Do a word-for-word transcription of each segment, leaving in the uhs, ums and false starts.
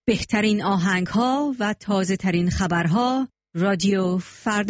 بهترین آهنگ‌ها و تازه‌ترین خبرها رادیو فردا.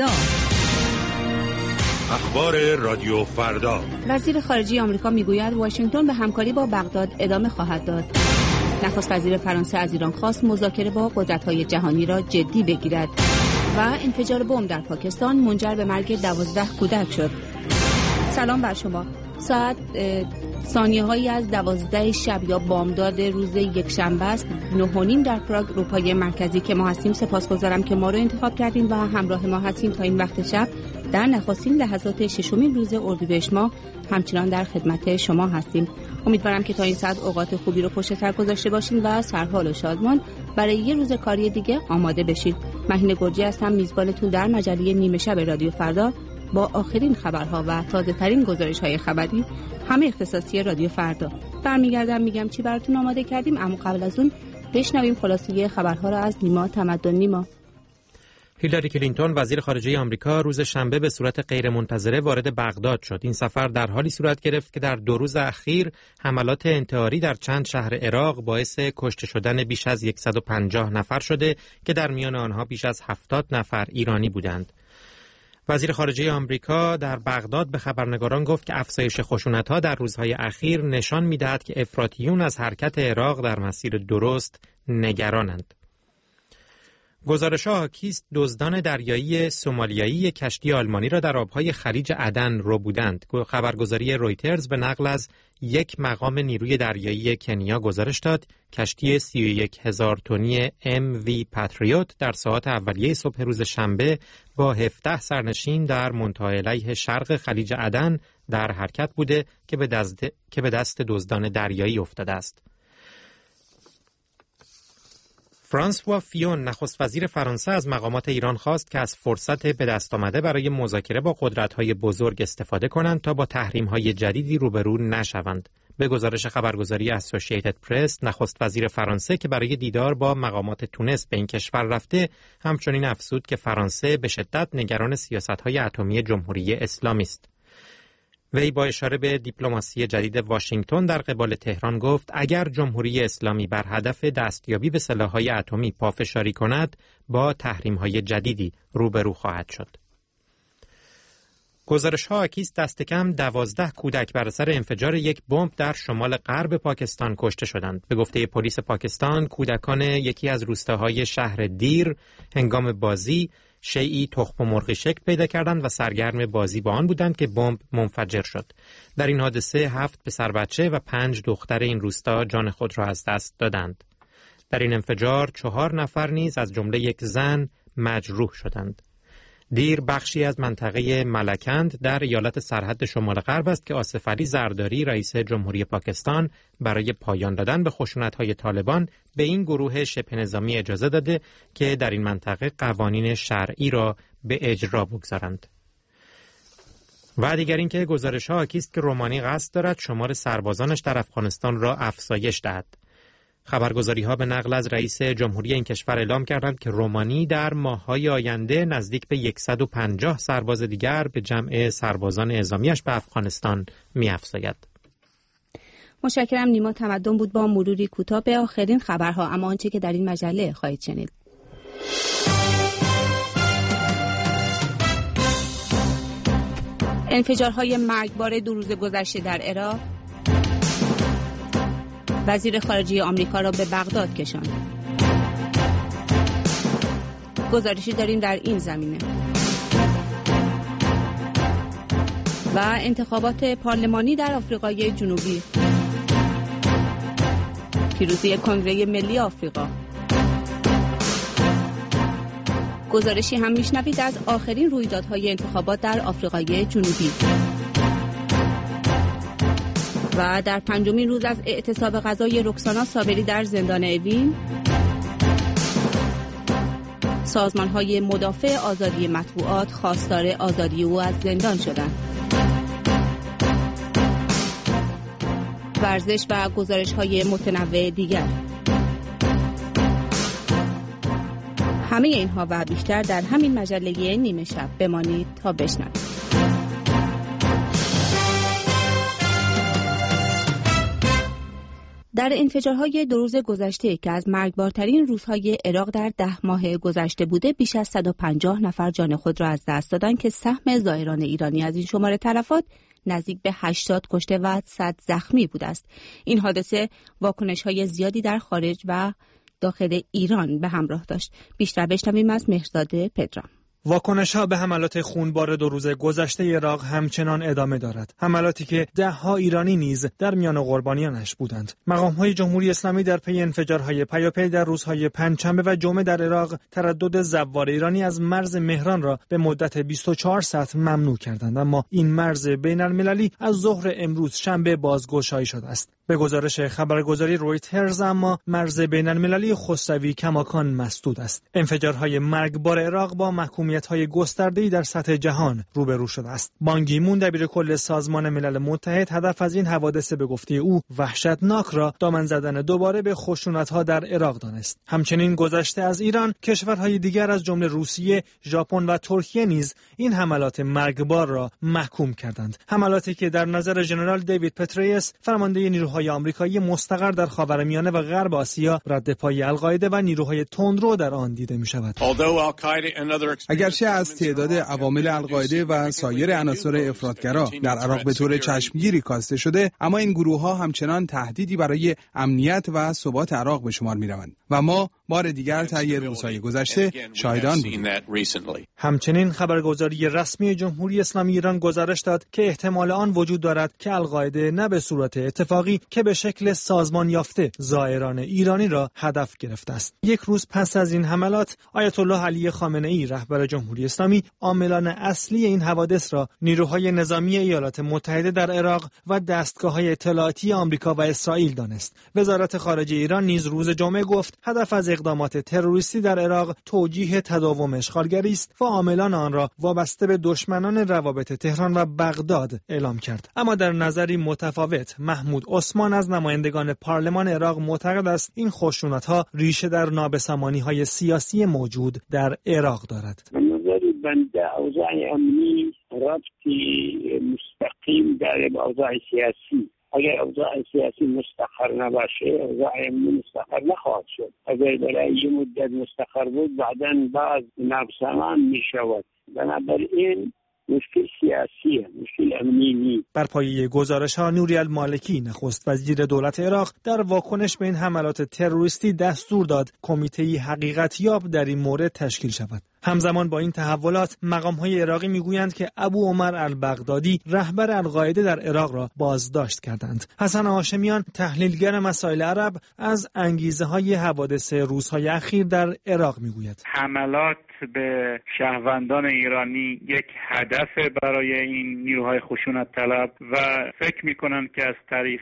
اخبار رادیو فردا. وزیر خارجه آمریکا میگوید واشنگتن به همکاری با بغداد ادامه خواهد داد. نخست وزیر فرانسه از ایران خواست مذاکره با قدرت‌های جهانی را جدی بگیرد. و انفجار بمب در پاکستان منجر به مرگ دوازده کودک شد. سلام بر شما. ساعت ثانیه هایی از دوازده شب یا بامداد روز یک شنبه است، نه و نیم در پراگ، اروپای مرکزی که ما هستیم. سپاسگزارم که ما رو انتخاب کردین و همراه ما هستیم تا این وقت شب. در نخستین لحظات ششمین روز اردیبهشت ماه همچنان در خدمت شما هستیم. امیدوارم که تا این ساعت اوقات خوبی رو پشت سر گذاشته باشین و سرحال و شادمان برای یه روز کاری دیگه آماده بشید. مهین گرجی هستم، میزبانتون در مجله نیمه شب رادیو فردا با آخرین خبرها و تازه‌ترین گزارش‌های خبری، همه اختصاصی رادیو فردا. برمیگردم میگم چی براتون آماده کردیم، اما قبل از اون بشنویم خلاصه خبرها را از نیما تمدن. نیما. هیلاری کلینتون وزیر خارجه آمریکا روز شنبه به صورت غیرمنتظره وارد بغداد شد. این سفر در حالی صورت گرفت که در دو روز اخیر حملات انتحاری در چند شهر عراق باعث کشته شدن بیش از صد و پنجاه نفر شده که در میان آنها بیش از هفتاد نفر ایرانی بودند. وزیر خارجه آمریکا در بغداد به خبرنگاران گفت که افزایش خشونت‌ها در روزهای اخیر نشان می‌دهد که افراطیون از حرکت عراق در مسیر درست نگرانند. گزارش‌ها حاکی است دزدان دریایی سومالیایی کشتی آلمانی را در آب‌های خلیج عدن ربودند. خبرگزاری رویترز به نقل از یک مقام نیروی دریایی کنیا گزارش داد کشتی سی و یک هزار تنی ام وی پاتریوت در ساعات اولیه صبح روز شنبه با هفده سرنشین در منتهی علیه شرق خلیج عدن در حرکت بوده که به دست که به دست دزدان دریایی افتاده است. فرانسوا فیون نخست وزیر فرانسه از مقامات ایران خواست که از فرصت به دست آمده برای مذاکره با قدرت‌های بزرگ استفاده کنند تا با تحریم‌های جدیدی روبرو نشوند. به گزارش خبرگزاری اسوسییتد پرس، نخست وزیر فرانسه که برای دیدار با مقامات تونس به این کشور رفته، همچنین افزود که فرانسه به شدت نگران سیاست‌های اتمی جمهوری اسلامی است. وی با اشاره به دیپلماسی جدید واشنگتن در قبال تهران گفت اگر جمهوری اسلامی بر هدف دستیابی به سلاح‌های اتمی پافشاری کند با تحریم‌های جدیدی روبرو خواهد شد. گزارش‌ها حاکی است دست کم دوازده کودک بر اثر انفجار یک بمب در شمال غرب پاکستان کشته شدند. به گفته پلیس پاکستان، کودکان یکی از روستاهای شهر دیر هنگام بازی شیئی تخم مرغی شکل پیدا کردند و سرگرم بازی با آن بودند که بمب منفجر شد. در این حادثه هفت پسر بچه و پنج دختر این روستا جان خود را از دست دادند. در این انفجار چهار نفر نیز از جمله یک زن مجروح شدند. دیر بخشی از منطقه ملکند در ایالت سرحد شمال غرب است که آصف علی زرداری رئیس جمهوری پاکستان برای پایان دادن به خشونت‌های طالبان به این گروه شبه نظامی اجازه داده که در این منطقه قوانین شرعی را به اجرا بگذارند. و دیگر اینکه گزارش‌ها حاکی است که رومانی قصد دارد شمار سربازانش در افغانستان را افزایش دهد. خبرگزاری‌ها به نقل از رئیس جمهوری این کشور اعلام کردند که رومانی در ماه‌های آینده نزدیک به صد و پنجاه سرباز دیگر به جمع سربازان اعزامیش به افغانستان می‌افزاید. متشکرم. نیما تمدن بود با مروری کوتاه به آخرین خبرها، اما آنچه که در این مجله خواهید شنید. انفجارهای مرگبار دو روز گذشته در عراق، وزیر خارجه آمریکا را به بغداد کشاند. گزارشی داریم در این زمینه. و انتخابات پارلمانی در آفریقای جنوبی، پیروزی کنگره ملی آفریقا. گزارشی هم میشنوید از آخرین رویدادهای انتخابات در آفریقای جنوبی. و در پنجمین روز از اعتصاب غذای رکسانا صابری در زندان اوین، سازمان‌های مدافع آزادی مطبوعات خواستار آزادی او از زندان شدند. ورزش و گزارش‌های متنوع دیگر. همه اینها و بیشتر در همین مجله نیمه شب. بمانید تا بشنوید. در انفجارهای دو روز گذشته که از مرگبارترین روزهای عراق در ده ماه گذشته بوده، بیش از صد و پنجاه نفر جان خود را از دست دادند که سهم زائران ایرانی از این شماره تلفات نزدیک به هشتاد کشته و صد زخمی بوده است. این حادثه واکنش‌های زیادی در خارج و داخل ایران به همراه داشت. بیشتر بشنویم از مهرزاد پدرام. واکنش‌ها به حملات خونبار دو روز گذشته عراق همچنان ادامه دارد. حملاتی که ده‌ها ایرانی نیز در میان قربانیانش بودند. مقام‌های جمهوری اسلامی در پی انفجارهای پیاپی در روزهای پنجشنبه و جمعه در عراق تردد زوار ایرانی از مرز مهران را به مدت بیست و چهار ساعت ممنوع کردند، اما این مرز بین‌المللی از ظهر امروز شنبه بازگشایی شده است. به گزارش خبرگزاری رویترز اما مرز بین‌المللی خسروی کماکان مسدود است. انفجارهای مرگبار عراق با محکومیت‌های گسترده‌ای در سطح جهان روبرو شده است. بان کی مون دبیرکل سازمان ملل متحد هدف از این حوادث به گفته او وحشتناک را دامن زدن دوباره به خشونت‌ها در عراق دانست. همچنین گذشته از ایران، کشورهای دیگر از جمله روسیه، ژاپن و ترکیه نیز این حملات مرگبار را محکوم کردند. حملاتی که در نظر ژنرال دیوید پتریس، فرمانده نیروهای آمریکایی مستقر در خاورمیانه و غرب آسیا، رد پای القاعده و نیروهای تندرو در آن دیده می‌شود. اگرچه از تعداد عوامل القاعده و سایر عناصر افراطگرا در عراق به طور چشمگیری کاسته شده، اما این گروه‌ها همچنان تهدیدی برای امنیت و ثبات عراق به شمار می‌روند و ما بار دیگر طی روزهای گذشته شاهدان بودیم. همچنین خبرگزاری رسمی جمهوری اسلامی ایران گزارش داد که احتمال آن وجود دارد که القاعده نه به صورت اتفاقی که به شکل سازمان یافته زائران ایرانی را هدف گرفته است. یک روز پس از این حملات، آیت الله علی خامنه‌ای رهبر جمهوری اسلامی عاملان اصلی این حوادث را نیروهای نظامی ایالات متحده در عراق و دستگاه‌های اطلاعاتی آمریکا و اسرائیل دانست. وزارت خارجه ایران نیز روز جمعه گفت هدف از اقدامات تروریستی در عراق توجیه تداوم اشغالگری است و عاملان آن را وابسته به دشمنان روابط تهران و بغداد اعلام کرد. اما در نظری متفاوت، محمود عثمان از نمایندگان پارلمان عراق معتقد است این خشونت‌ها ریشه در نابسامانی‌های سیاسی موجود در عراق دارد. به نظر بنده اوضاع امنی ربطی مستقیم داره به اوضاع سیاسی. اگر اوضاع سیاسی مستقر نباشه، اوضاع امنی مستقر نخواهد شد. اگر برای یه مدت مستقر بود، بعداً بعض نابسامان می شود. بنابراین مشکل سیاسیه، مشکل امنی نیست. بر پایه گزارش‌ها، نوری المالکی نخست وزیر دولت عراق در واکنش به این حملات تروریستی دستور داد کمیته‌ای حقیقتیاب در این مورد تشکیل شود. همزمان با این تحولات، مقام‌های عراقی میگویند که ابو عمر البغدادی رهبر القاعده در عراق را بازداشت کردند. حسن هاشمیان، تحلیلگر مسائل عرب، از انگیزه‌های حوادث روزهای اخیر در عراق میگوید. حملات به شهروندان ایرانی یک هدف برای این نیروهای خشونت طلب و فکر می‌کنند که از طریق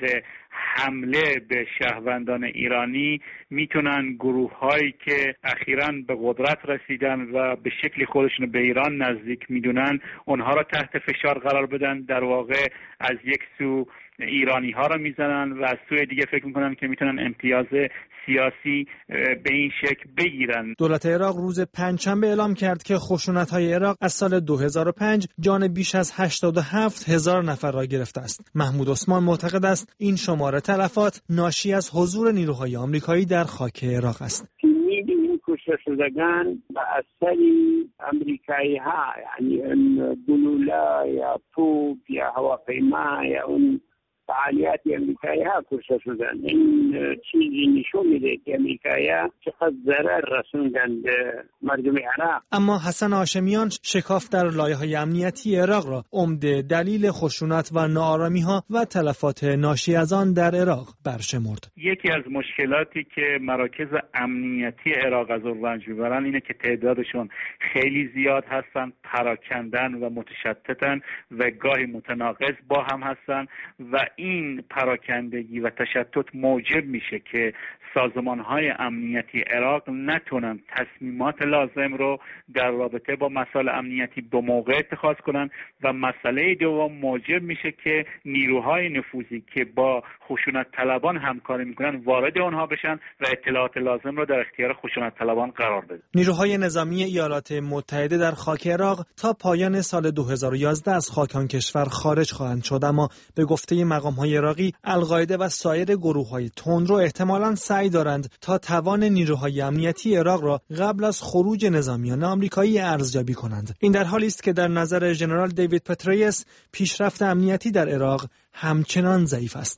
حمله به شهروندان ایرانی میتونن گروه‌هایی که اخیراً به قدرت رسیدن و به شکلی خودشون به ایران نزدیک میدونن اونها را تحت فشار قرار بدن. در واقع از یک سو ایرانی ها را میزنن و از سوی دیگه فکر میکنن که میتونن امتیاز سیاسی به این شکل بگیرن. دولت عراق روز پنجشنبه اعلام کرد که خشونت‌های عراق از سال دو هزار و پنج جان بیش از هشتاد و هفت هزار نفر را گرفته است. محمود عثمان معتقد است این شماره تلفات ناشی از حضور نیروهای آمریکایی در خاک عراق است. می‌بینیم کشته شدگان به اثر امریکایی ها، یعنی اون گلوله یا توپ یا هواپیما یا اون فعالیت امریکایی ها کشته شدن. این چیزی نشون میده که امریکایی ها چقدر ضرر رسوندن به مردم عراق. اما حسن هاشمیان شکاف در لایه‌های امنیتی عراق را عمده دلیل خشونت و ناآرامی ها و تلفات ناشی از آن در عراق برشمرد. یکی از مشکلاتی که مراکز امنیتی عراق از اون رنج میبرن اینه که تعدادشون خیلی زیاد هستن، پراکندن و متشتتن و گاهی متناقض با هم هستن و این پراکندگی و تشتت موجب میشه که سازمان‌های امنیتی عراق نتونن تصمیمات لازم رو در رابطه با مسائل امنیتی به موقع اتخاذ کنن و مسئله دوم موجب میشه که نیروهای نفوذی که با خشونت طلبان همکاری میکنن وارد اونها بشن و اطلاعات لازم رو در اختیار خشونت طلبان قرار بدن. نیروهای نظامی ایالات متحده در خاک عراق تا پایان سال دو هزار و یازده از خاک آن کشور خارج خواهند شد، اما به گفته مقام مقام‌های عراقی القاعده و سایر گروه‌های تندرو احتمالاً سعی دارند تا توان نیروهای امنیتی عراق را قبل از خروج نظامیان آمریکایی ارزیابی کنند. این در حالی است که در نظر ژنرال دیوید پتریس پیشرفت امنیتی در عراق همچنان ضعیف است.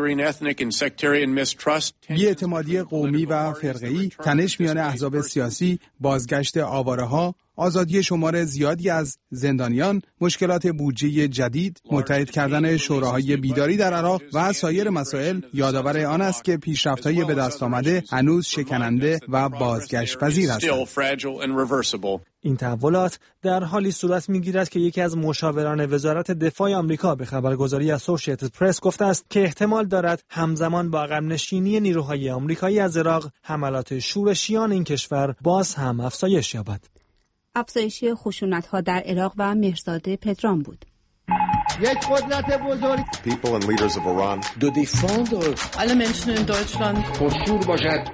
بی‌اعتمادی قومی و فرقه‌ای، تنش میان احزاب سیاسی، بازگشت آواره‌ها، آزادی شمار زیادی از زندانیان، مشکلات بودجه جدید، متحد کردن شوراهای بیداری در عراق و سایر مسائل یادآور آن است که پیشرفت‌های به دست آمده هنوز شکننده و بازگشت پذیر هستند. این تحولات در حالی صورت می‌گیرد که یکی از مشاوران وزارت دفاع آمریکا به خبرگزاری اسوسییتد پرس گفته است که احتمال دارد همزمان با عقب نشینی نیروهای آمریکایی از عراق، حملات شورشیان این کشور باز هم افزایش یابد. افزایش خشونت‌ها در عراق و مهرزاد پدرام بود. یک قدرت بزرگ people and leaders of Iran do defend alle Menschen in Deutschland پرشور باشد.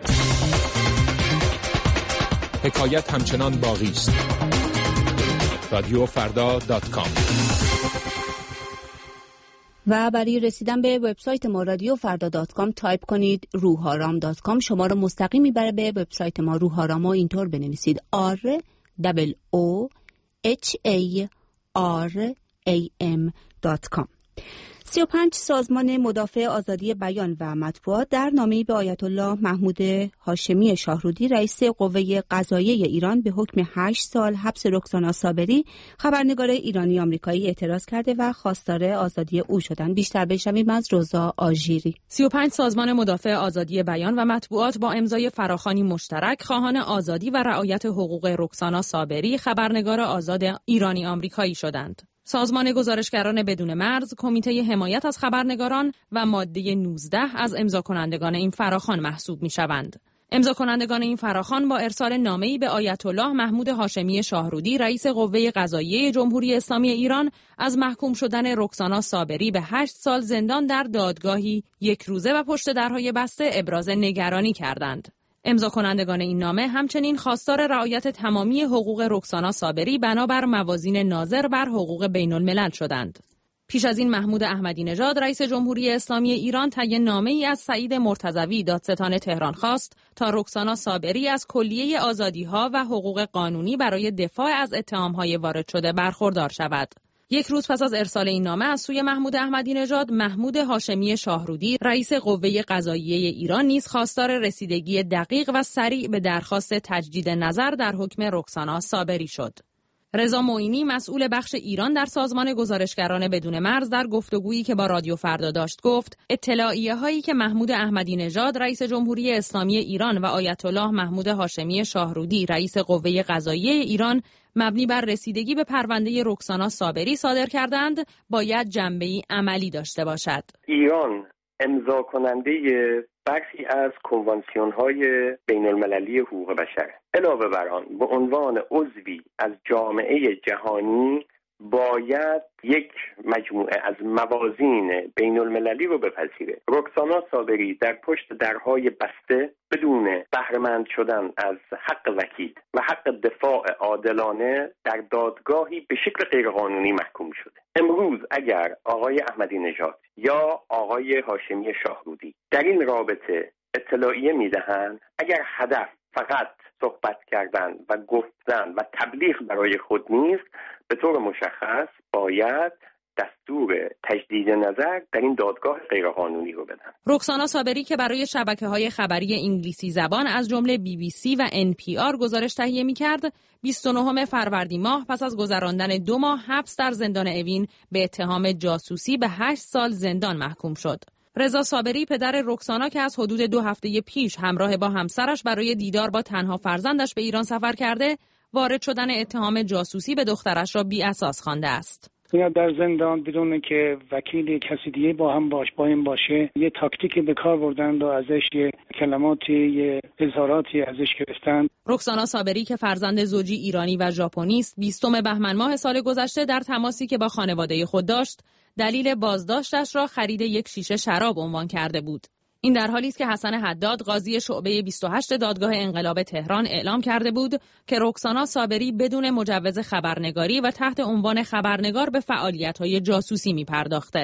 حکایت همچنان باقی است. رادیو فردا دات کام. و برای رسیدن به وبسایت ما رادیو فردا دات کام تایپ کنید روحارام دات کام. شما را مستقیم میبره به وبسایت ما روحارام و اینطور بنویسید R O H A R A M دات کام. سی و پنج سازمان مدافع آزادی بیان و مطبوعات در نامه‌ای به آیت الله محمود هاشمی شاهرودی رئیس قوه قضاییه ایران به حکم هشت سال حبس رکسانا صابری خبرنگار ایرانی آمریکایی اعتراض کرده و خواستار آزادی او شدند. بیشتر بشنویم از روزا آژیری. سی و پنج سازمان مدافع آزادی بیان و مطبوعات با امضای فراخوانی مشترک خواهان آزادی و رعایت حقوق رکسانا صابری خبرنگار آزاد ایرانی آمریکایی شدند. سازمان گزارشگران بدون مرز، کمیته حمایت از خبرنگاران و ماده نوزده از امضا کنندگان این فراخوان محسوب می‌شوند. امضا کنندگان این فراخوان با ارسال نامه‌ای به آیت الله محمود هاشمی شاهرودی رئیس قوه قضاییه جمهوری اسلامی ایران از محکوم شدن رکسانا صابری به هشت سال زندان در دادگاهی یک روزه و پشت درهای بسته ابراز نگرانی کردند. امضا کنندگان این نامه همچنین خواستار رعایت تمامی حقوق رکسانا صابری بنابر موازین ناظر بر حقوق بین الملل شدند. پیش از این محمود احمدی نژاد رئیس جمهوری اسلامی ایران طی نامه‌ای از سعید مرتضوی دادستان تهران خواست تا رکسانا صابری از کلیه آزادی‌ها و حقوق قانونی برای دفاع از اتهام‌های وارد شده برخوردار شود. یک روز پس از ارسال این نامه از سوی محمود احمدی نژاد، محمود هاشمی شاهرودی رئیس قوه قضاییه ایران نیز خواستار رسیدگی دقیق و سریع به درخواست تجدید نظر در حکم رکسانا صابری شد. رضا معینی مسئول بخش ایران در سازمان گزارشگران بدون مرز در گفتگویی که با رادیو فردا داشت گفت اطلاعیه هایی که محمود احمدی نژاد رئیس جمهوری اسلامی ایران و آیت الله محمود هاشمی شاهرودی رئیس قوه قضاییه ایران مبنی بر رسیدگی به پرونده رکسانا صابری صادر کردند باید جنبه‌ای عملی داشته باشد. ایران امضا کننده برخی از کنوانسیون‌های بین‌المللی حقوق بشر. علاوه بر آن به عنوان عضوی از جامعه جهانی باید یک مجموعه از موازین بین‌المللی رو بپذیره. رکسانا صابری در پشت درهای بسته بدون بهره‌مند شدن از حق وکیل و حق دفاع عادلانه در دادگاهی به شکل غیرقانونی محکوم شده. امروز اگر آقای احمدی نژاد یا آقای هاشمی شاهرودی در این رابطه اطلاعیه میدهند، اگر هدف فقط صحبت کردن و گفتن و تبلیغ برای خود نیست، به طور مشخص باید دستور تجدید نظر در این دادگاه غیرقانونی رو بدن. رکسانا صابری که برای شبکه‌های خبری انگلیسی زبان از جمله بی بی سی و ان پی آر گزارش تهیه می‌کرد، بیست و نهم فروردین ماه پس از گذراندن دو ماه حبس در زندان اوین به اتهام جاسوسی به هشت سال زندان محکوم شد. رضا صابری پدر رکسانا که از حدود دو هفته پیش همراه با همسرش برای دیدار با تنها فرزندش به ایران سفر کرده، وارد شدن اتهام جاسوسی به دخترش را بی اساس خوانده است. میاد در زندان بدون که وکیل کسی دیگه با هم باش با این باشه، یه تاکتیک به کار بردند و ازش یه کلماتی یه اظهاراتی ازش گرفتند. رکسانا صابری که فرزند زوجی ایرانی و ژاپنی است، بیستم بهمن ماه سال گذشته در تماسی که با خانواده خود داشت، دلیل بازداشتش را خرید یک شیشه شراب عنوان کرده بود. این در حالی است که حسن حداد قاضی شعبه بیست و هشت دادگاه انقلاب تهران اعلام کرده بود که رکسانا صابری بدون مجوز خبرنگاری و تحت عنوان خبرنگار به فعالیت‌های جاسوسی می‌پرداخته.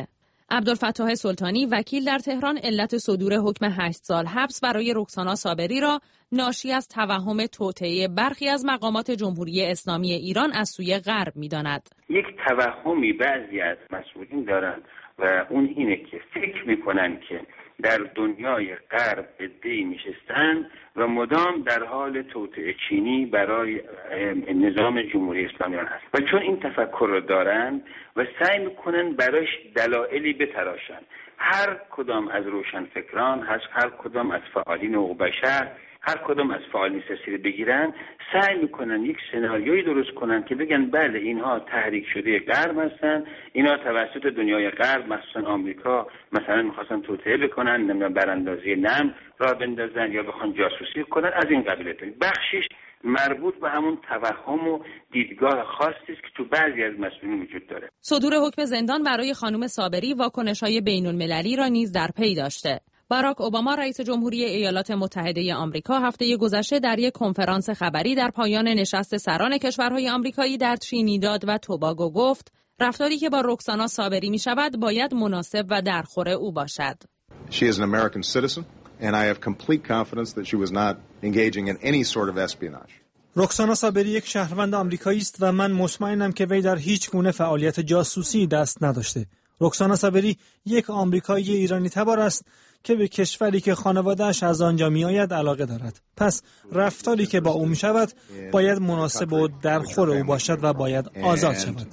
عبدالفتاح سلطانی وکیل در تهران علت صدور حکم هشت سال حبس برای رکسانا صابری را ناشی از توهم توطئه برخی از مقامات جمهوری اسلامی ایران از سوی غرب می‌داند. یک توهمی بعضی از مسئولین دارند و اون اینه که فکر می‌کنند که در دنیای غرب عده‌ای نشستند و مدام در حال توطئه چینی برای نظام جمهوری اسلامی هست و چون این تفکر رو دارند و سعی میکنن برایش دلایلی بتراشن، هر کدام از روشنفکران، هر کدام از فعالین حقوق بشر، هر کدام از فعالین سیاسی بگیرن، سعی میکنن یک سناریویی درست کنن که بگن بله اینها تحریک شده غرب هستن، اینها توسط دنیای غرب مخصوصا آمریکا مثلا میخواستن توطئه بکنن، نمیدونم براندازی نم را بندازن یا بخوان جاسوسی کنن، از این قبیل. بخشش مربوط به همون توهم و دیدگاه خاصی است که تو بعضی از مسئولین وجود داره. صدور حکم زندان برای خانم صابری واکنش‌های بین‌المللی را نیز در پی داشته. باراک اوباما رئیس جمهوری ایالات متحده آمریکا هفته گذشته در یک کنفرانس خبری در پایان نشست سران کشورهای آمریکایی در ترینیداد و توباگو گفت رفتاری که با رکسانا صابری می شود باید مناسب و درخور او باشد. She is an American citizen and I have complete confidence that she was not engaging in any sort of espionage. رکسانا صابری یک شهروند آمریکایی است و من مطمئنم که وی در هیچ گونه فعالیت جاسوسی دست نداشته. رکسانا صابری یک آمریکایی ایرانی تبار است که به کشوری که خانواده‌اش از آنجا می‌آید علاقه دارد. پس رفتاری که با او می‌شود باید مناسب و درخور او باشد و باید آزاد شود.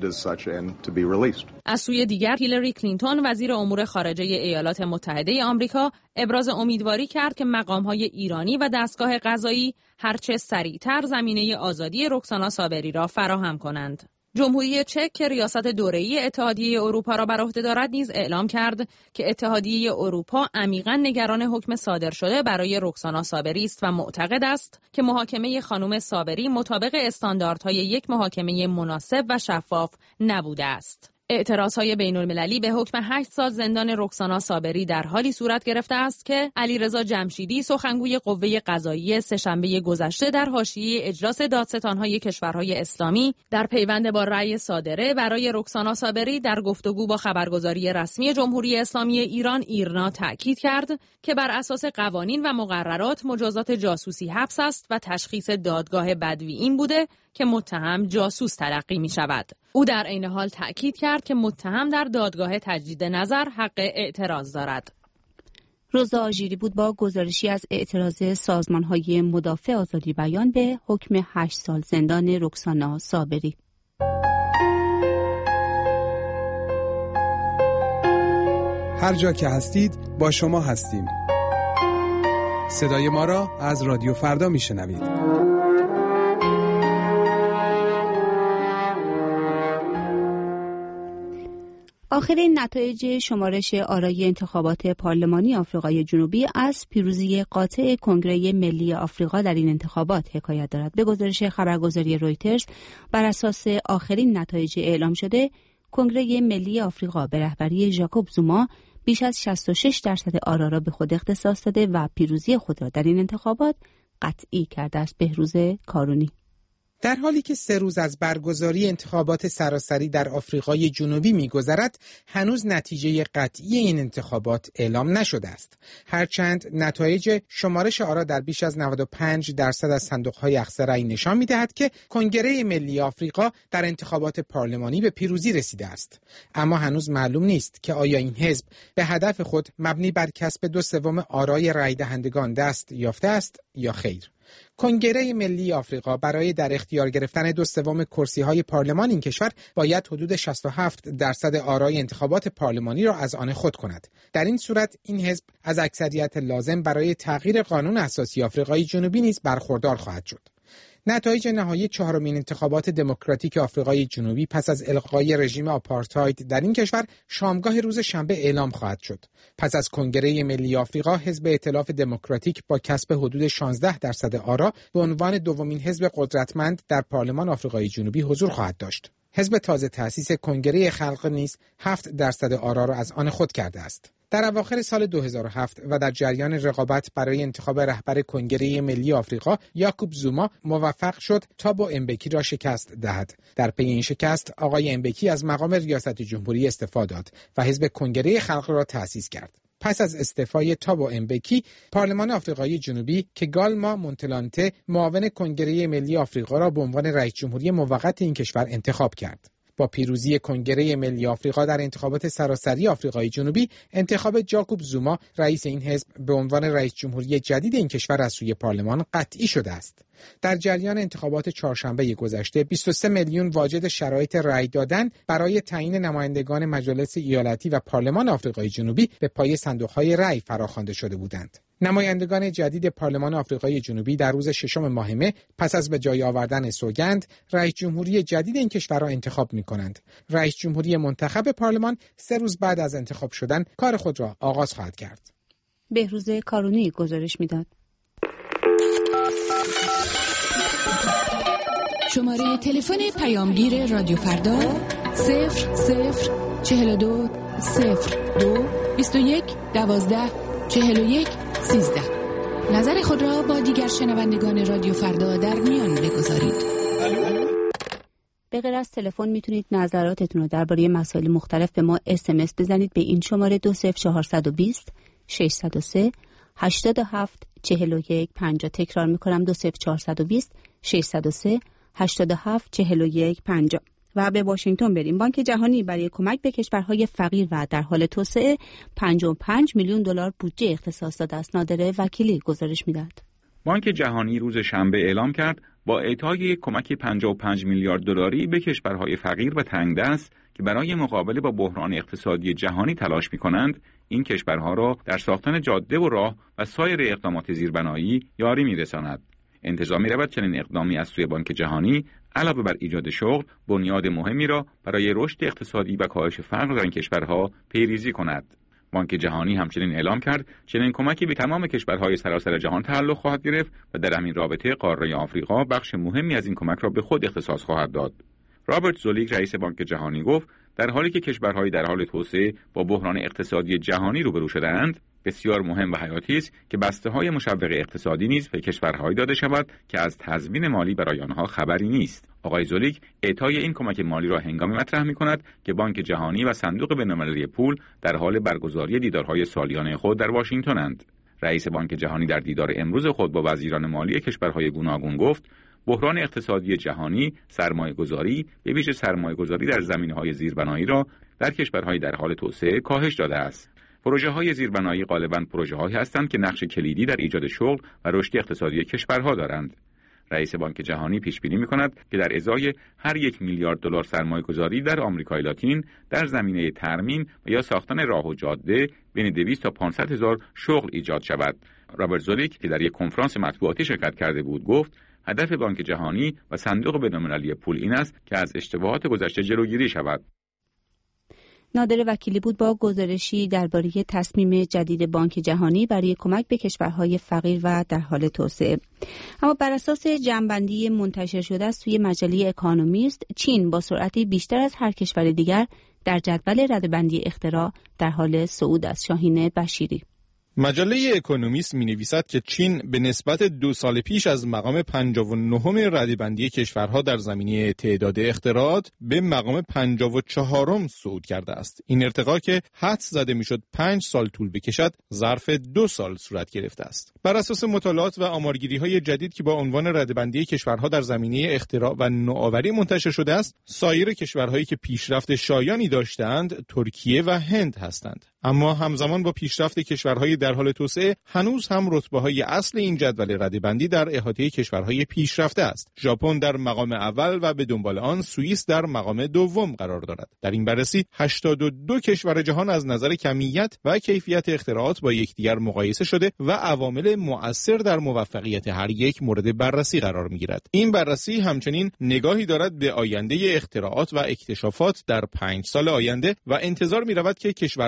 از سوی دیگر هیلاری کلینتون وزیر امور خارجه ایالات متحده آمریکا ابراز امیدواری کرد که مقام‌های ایرانی و دستگاه قضایی هرچه سریعتر زمینه آزادی رکسانا صابری را فراهم کنند. جمهوری چک که ریاست دوره‌ای اتحادیه اروپا را بر عهده دارد نیز اعلام کرد که اتحادیه اروپا عمیقاً نگران حکم صادر شده برای رکسانا صابری است و معتقد است که محاکمه خانم صابری مطابق استانداردهای یک محاکمه مناسب و شفاف نبوده است. اعتراضهای بین‌المللی به حکم هشت سال زندان رکسانا صابری در حالی صورت گرفته است که علیرضا جمشیدی سخنگوی قوه قضاییه سه‌شنبه گذشته در حاشیه اجلاس دادستان‌های کشورهای اسلامی در پیوند با رأی صادره برای رکسانا صابری در گفتگو با خبرگزاری رسمی جمهوری اسلامی ایران ایرنا تأکید کرد که بر اساس قوانین و مقررات مجازات جاسوسی حبس است و تشخیص دادگاه بدوی این بوده که متهم جاسوس تلقی می شود. او در عین حال تأکید کرد که متهم در دادگاه تجدید نظر حق اعتراض دارد. روزا آژیری بود با گزارشی از اعتراض سازمان‌های مدافع آزادی بیان به حکم هشت سال زندان رکسانا صابری. هر جا که هستید با شما هستیم. صدای ما را از رادیو فردا میشنوید. آخرین نتایج شمارش آرای انتخابات پارلمانی آفریقای جنوبی از پیروزی قاطع کنگره ملی آفریقا در این انتخابات حکایت دارد. به گزارش خبرگزاری رویترز بر اساس آخرین نتایج اعلام شده، کنگره ملی آفریقا به رهبری ژاکوب زوما بیش از شصت و شش درصد آرا را به خود اختصاص داده و پیروزی خود را در این انتخابات قطعی کرده است. بهروز کارونی. در حالی که سه روز از برگزاری انتخابات سراسری در آفریقای جنوبی می‌گذرد، هنوز نتیجه قطعی این انتخابات اعلام نشده است. هرچند نتایج شمارش آرا در بیش از نود و پنج درصد از صندوق‌های اخذ رأی نشان می‌دهد که کنگره ملی آفریقا در انتخابات پارلمانی به پیروزی رسیده است. اما هنوز معلوم نیست که آیا این حزب به هدف خود مبنی بر کسب دو سوم آرای رأی دهندگان دست یافته است یا خیر. کنگره ملی آفریقا برای در اختیار گرفتن دو سوم کرسی‌های پارلمان این کشور باید حدود شصت و هفت درصد آرای انتخابات پارلمانی را از آن خود کند. در این صورت این حزب از اکثریت لازم برای تغییر قانون اساسی آفریقای جنوبی نیز برخوردار خواهد شد. نتایج نهایی چهارمین انتخابات دموکراتیک آفریقای جنوبی پس از الغای رژیم آپارتاید در این کشور شامگاه روز شنبه اعلام خواهد شد. پس از کنگره ملی آفریقا، حزب ائتلاف دموکراتیک با کسب حدود شانزده درصد آرا به عنوان دومین حزب قدرتمند در پارلمان آفریقای جنوبی حضور خواهد داشت. حزب تازه تأسیس کنگره خلق نیز هفت درصد آرا را از آن خود کرده است. در اواخر سال دو هزار و هفت و در جریان رقابت برای انتخاب رهبر کنگره ملی آفریقا، یاکوب زوما موفق شد تابو امبکی را شکست دهد. در پی این شکست، آقای امبکی از مقام ریاست جمهوری استعفا داد و حزب کنگره خلق را تأسیس کرد. پس از استعفای تابو امبکی، پارلمان آفریقای جنوبی که گالما مونتلانته معاون کنگره ملی آفریقا را به عنوان رئیس جمهوری موقت این کشور انتخاب کرد. با پیروزی کنگره ملی آفریقا در انتخابات سراسری آفریقای جنوبی، انتخاب جاکوب زوما رئیس این حزب به عنوان رئیس جمهوری جدید این کشور از سوی پارلمان قطعی شده است. در جریان انتخابات چهارشنبه گذشته، بیست و سه میلیون واجد شرایط رأی دادن برای تعیین نمایندگان مجالس ایالتی و پارلمان آفریقای جنوبی به پای صندوق‌های رأی فراخوانده شده بودند. نمایندگان جدید پارلمان آفریقای جنوبی در روز ششم ماه مه پس از به جای آوردن سوگند، رئیس جمهوری جدید این کشور را انتخاب می‌کنند. رئیس جمهوری منتخب پارلمان سه روز بعد از انتخاب شدن کار خود را آغاز خواهد کرد. بهروز کارونی گزارش می‌داد. شماره تلفن پیامگیر رادیو فردا صفر صفر چهل و دو صفر دو بیست و یک دوازده چهل و یک سیزده. نظر خود را با دیگر شنوندگان رادیو فردا در میان بگذارید. به غیر از تلفن میتونید نظراتتون رو درباره مسائل مختلف به ما اس ام اس بزنید به این شماره دو صفر چهارصد و بیست ششصد و سه هشتاد و هفت چهل و یک پنجاه. تکرار میکنم دو صفر چهارصد و بیست ششصد و سه هشتاد و هفت چهل و یک پنجاه. و به واشنگتن بریم. بانک جهانی برای کمک به کشورهای فقیر و در حال توسعه پنجاه و پنج میلیون دلار بودجه اختصاص داده است. نادر وکیلی گزارش میداد. بانک جهانی روز شنبه اعلام کرد با اعطای یک کمک پنجاه و پنج میلیارد دلاری به کشورهای فقیر و تنگدست که برای مقابله با بحران اقتصادی جهانی تلاش می‌کنند، این کشورها را در ساختن جاده و راه و سایر اقدامات زیربنایی یاری می‌رساند. انتظار می‌رود چنین اقدامی از سوی بانک جهانی علاوه بر ایجاد شغل، بنیاد مهمی را برای رشد اقتصادی و کاهش فقر در این کشورها پیریزی کند. بانک جهانی همچنین اعلام کرد چنین کمکی به تمام کشورهای سراسر جهان تعلق خواهد گرفت و در همین رابطه قاره آفریقا بخش مهمی از این کمک را به خود اختصاص خواهد داد. رابرت زولیک رئیس بانک جهانی گفت در حالی که کشورهای در حال توسعه با بحران اقتصادی جهانی روبرو شده‌اند، بسیار مهم و حیاتی است که بسته‌های مشوق اقتصادی نیز به کشورهایی داده شود که از تضمین مالی برای آنها خبری نیست. آقای زولیک اعطای این کمک مالی را هنگامی مطرح می‌کند که بانک جهانی و صندوق بین‌المللی پول در حال برگزاری دیدارهای سالیانه خود در واشنگتن‌اند. رئیس بانک جهانی در دیدار امروز خود با وزیران مالی کشورهای گوناگون گفت بحران اقتصادی جهانی سرمایه‌گذاری به ویژه سرمایه‌گذاری در زمینه‌های زیربنایی را در کشورهای در حال توسعه کاهش داده است. پروژه‌های زیربنایی غالباً پروژه‌هایی هستند که نقش کلیدی در ایجاد شغل و رشد اقتصادی کشورها دارند. رئیس بانک جهانی پیش بینی می‌کند که در ازای هر یک میلیارد دلار سرمایه‌گذاری در آمریکای لاتین در زمینه ترمیم و یا ساختن راه و جاده بین دویست تا پانصد هزار شغل ایجاد شود. رابرت زولیک که در یک کنفرانس مطبوعاتی شرکت کرده بود گفت هدف بانک جهانی و صندوق بین‌المللی پول این است که از اشتباهات گذشته جلوگیری شود. نادر وکیلی بود با گزارشی درباره تصمیم جدید بانک جهانی برای کمک به کشورهای فقیر و در حال توسعه. اما بر اساس جمع‌بندی منتشر شده است توی مجله اکونومیست، چین با سرعتی بیشتر از هر کشور دیگر در جدول رده‌بندی اختراع در حال صعود است. شاهین بشیری. مجله اکونومیست می‌نویسد که چین به نسبت دو سال پیش از مقام پنجاه و نهم رده‌بندی کشورها در زمینه تعداد اختراعات به مقام پنجاه و چهارم صعود کرده است. این ارتقا که حدس زده میشد پنج سال طول بکشد، ظرف دو سال صورت گرفته است. بر اساس مطالعات و آمارگیری‌های جدید که با عنوان رده‌بندی کشورها در زمینه اختراع و نوآوری منتشر شده است، سایر کشورهایی که پیشرفت شایانی داشتند، ترکیه و هند هستند. اما همزمان با پیشرفت کشورهای در حال توسعه، هنوز هم رتبه‌های اصل این جدول رده‌بندی در احاطه کشورهای پیشرفته است. ژاپن در مقام اول و به دنبال آن سوئیس در مقام دوم قرار دارد. در این بررسی هشتاد و دو کشور جهان از نظر کمیت و کیفیت اختراعات با یکدیگر مقایسه شده و عوامل مؤثر در موفقیت هر یک مورد بررسی قرار می‌گیرد. این بررسی همچنین نگاهی دارد به آینده اختراعات و اکتشافات در پنج سال آینده و انتظار می‌رود که کشورهای بسیار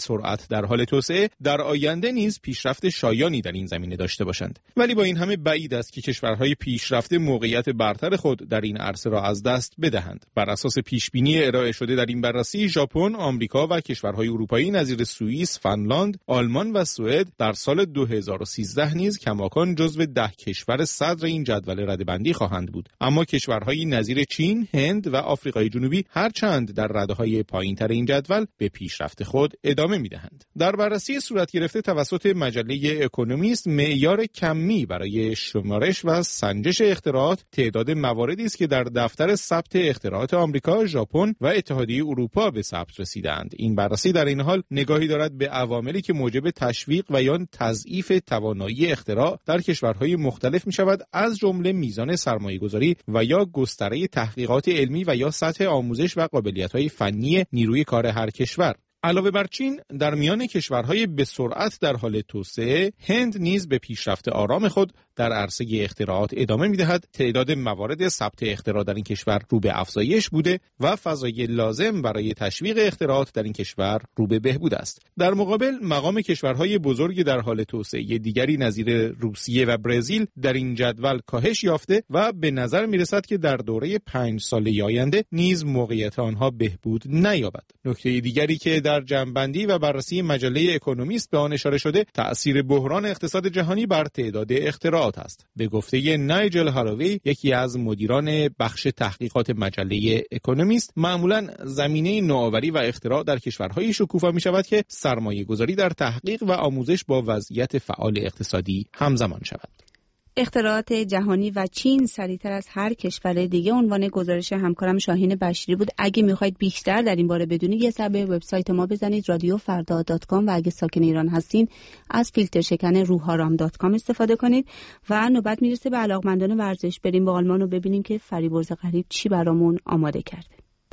سرعت در حال توسعه در آینده نیز پیشرفت شایانی در این زمینه داشته باشند. ولی با این همه بعید است که کشورهای پیشرفته موقعیت برتر خود در این عرصه را از دست بدهند. بر اساس پیشبینی ارائه شده در این بررسی، ژاپن، آمریکا و کشورهای اروپایی نظیر سوئیس، فنلاند، آلمان و سوئد در سال دو هزار و سیزده نیز کماکان جزو ده کشور صدر این جدول رده‌بندی خواهند بود. اما کشورهای نظیر چین، هند و آفریقای جنوبی هرچند در رده‌های پایین‌تر این جدول به پیشرفت خود ادامه می‌دهند. در بررسی صورت گرفته توسط مجله اکونومیست، معیار کمی برای شمارش و سنجش اختراعات تعداد مواردی است که در دفتر ثبت اختراعات آمریکا، ژاپن و اتحادیه اروپا به ثبت رسیدند. این بررسی در این حال نگاهی دارد به عواملی که موجب تشویق و یا تضعیف توانایی اختراع در کشورهای مختلف می‌شود، از جمله میزان سرمایه‌گذاری و یا گستره تحقیقات علمی و یا سطح آموزش و قابلیت‌های فنی نیروی کار هر کشور. علاوه بر چین، در میان کشورهای به سرعت در حال توسعه، هند نیز به پیشرفت آرام خود در عرصه اختراعات ادامه می‌دهد. تعداد موارد ثبت اختراع در این کشور رو به افزایش بوده و فضای لازم برای تشویق اختراعات در این کشور رو به بهبود است. در مقابل، مقام کشورهای بزرگ در حال توسعه دیگری نظیر روسیه و برزیل در این جدول کاهش یافته و به نظر می‌رسد که در دوره پنج ساله آینده نیز موقعیت آنها بهبود نیابد. نکته دیگری که در جمع‌بندی و بررسی مجله اکونومیست به آن اشاره شده، تأثیر بحران اقتصاد جهانی بر تعداد اختراعات است. به گفته نایجل هالووی، یکی از مدیران بخش تحقیقات مجله اکونومیست، معمولاً زمینه نوآوری و اختراع در کشورهای شکوفا می شود که سرمایه‌گذاری در تحقیق و آموزش با وضعیت فعال اقتصادی همزمان شود. اختراعات جهانی و چین سریعتر از هر کشور دیگه عنوان گزارش همکارم شاهین بشیری بود. اگه میخواید بیشتر در این باره بدونید، یه سر به وبسایت ما بزنید رادیو فردا دات کام و اگه ساکن ایران هستین از فیلتر شکن روحارام دات کام استفاده کنید. و نوبت میرسه به علاقمندان ورزش بریم به آلمان و ببینیم که فریبرز غریب چی برامون آماده کرده.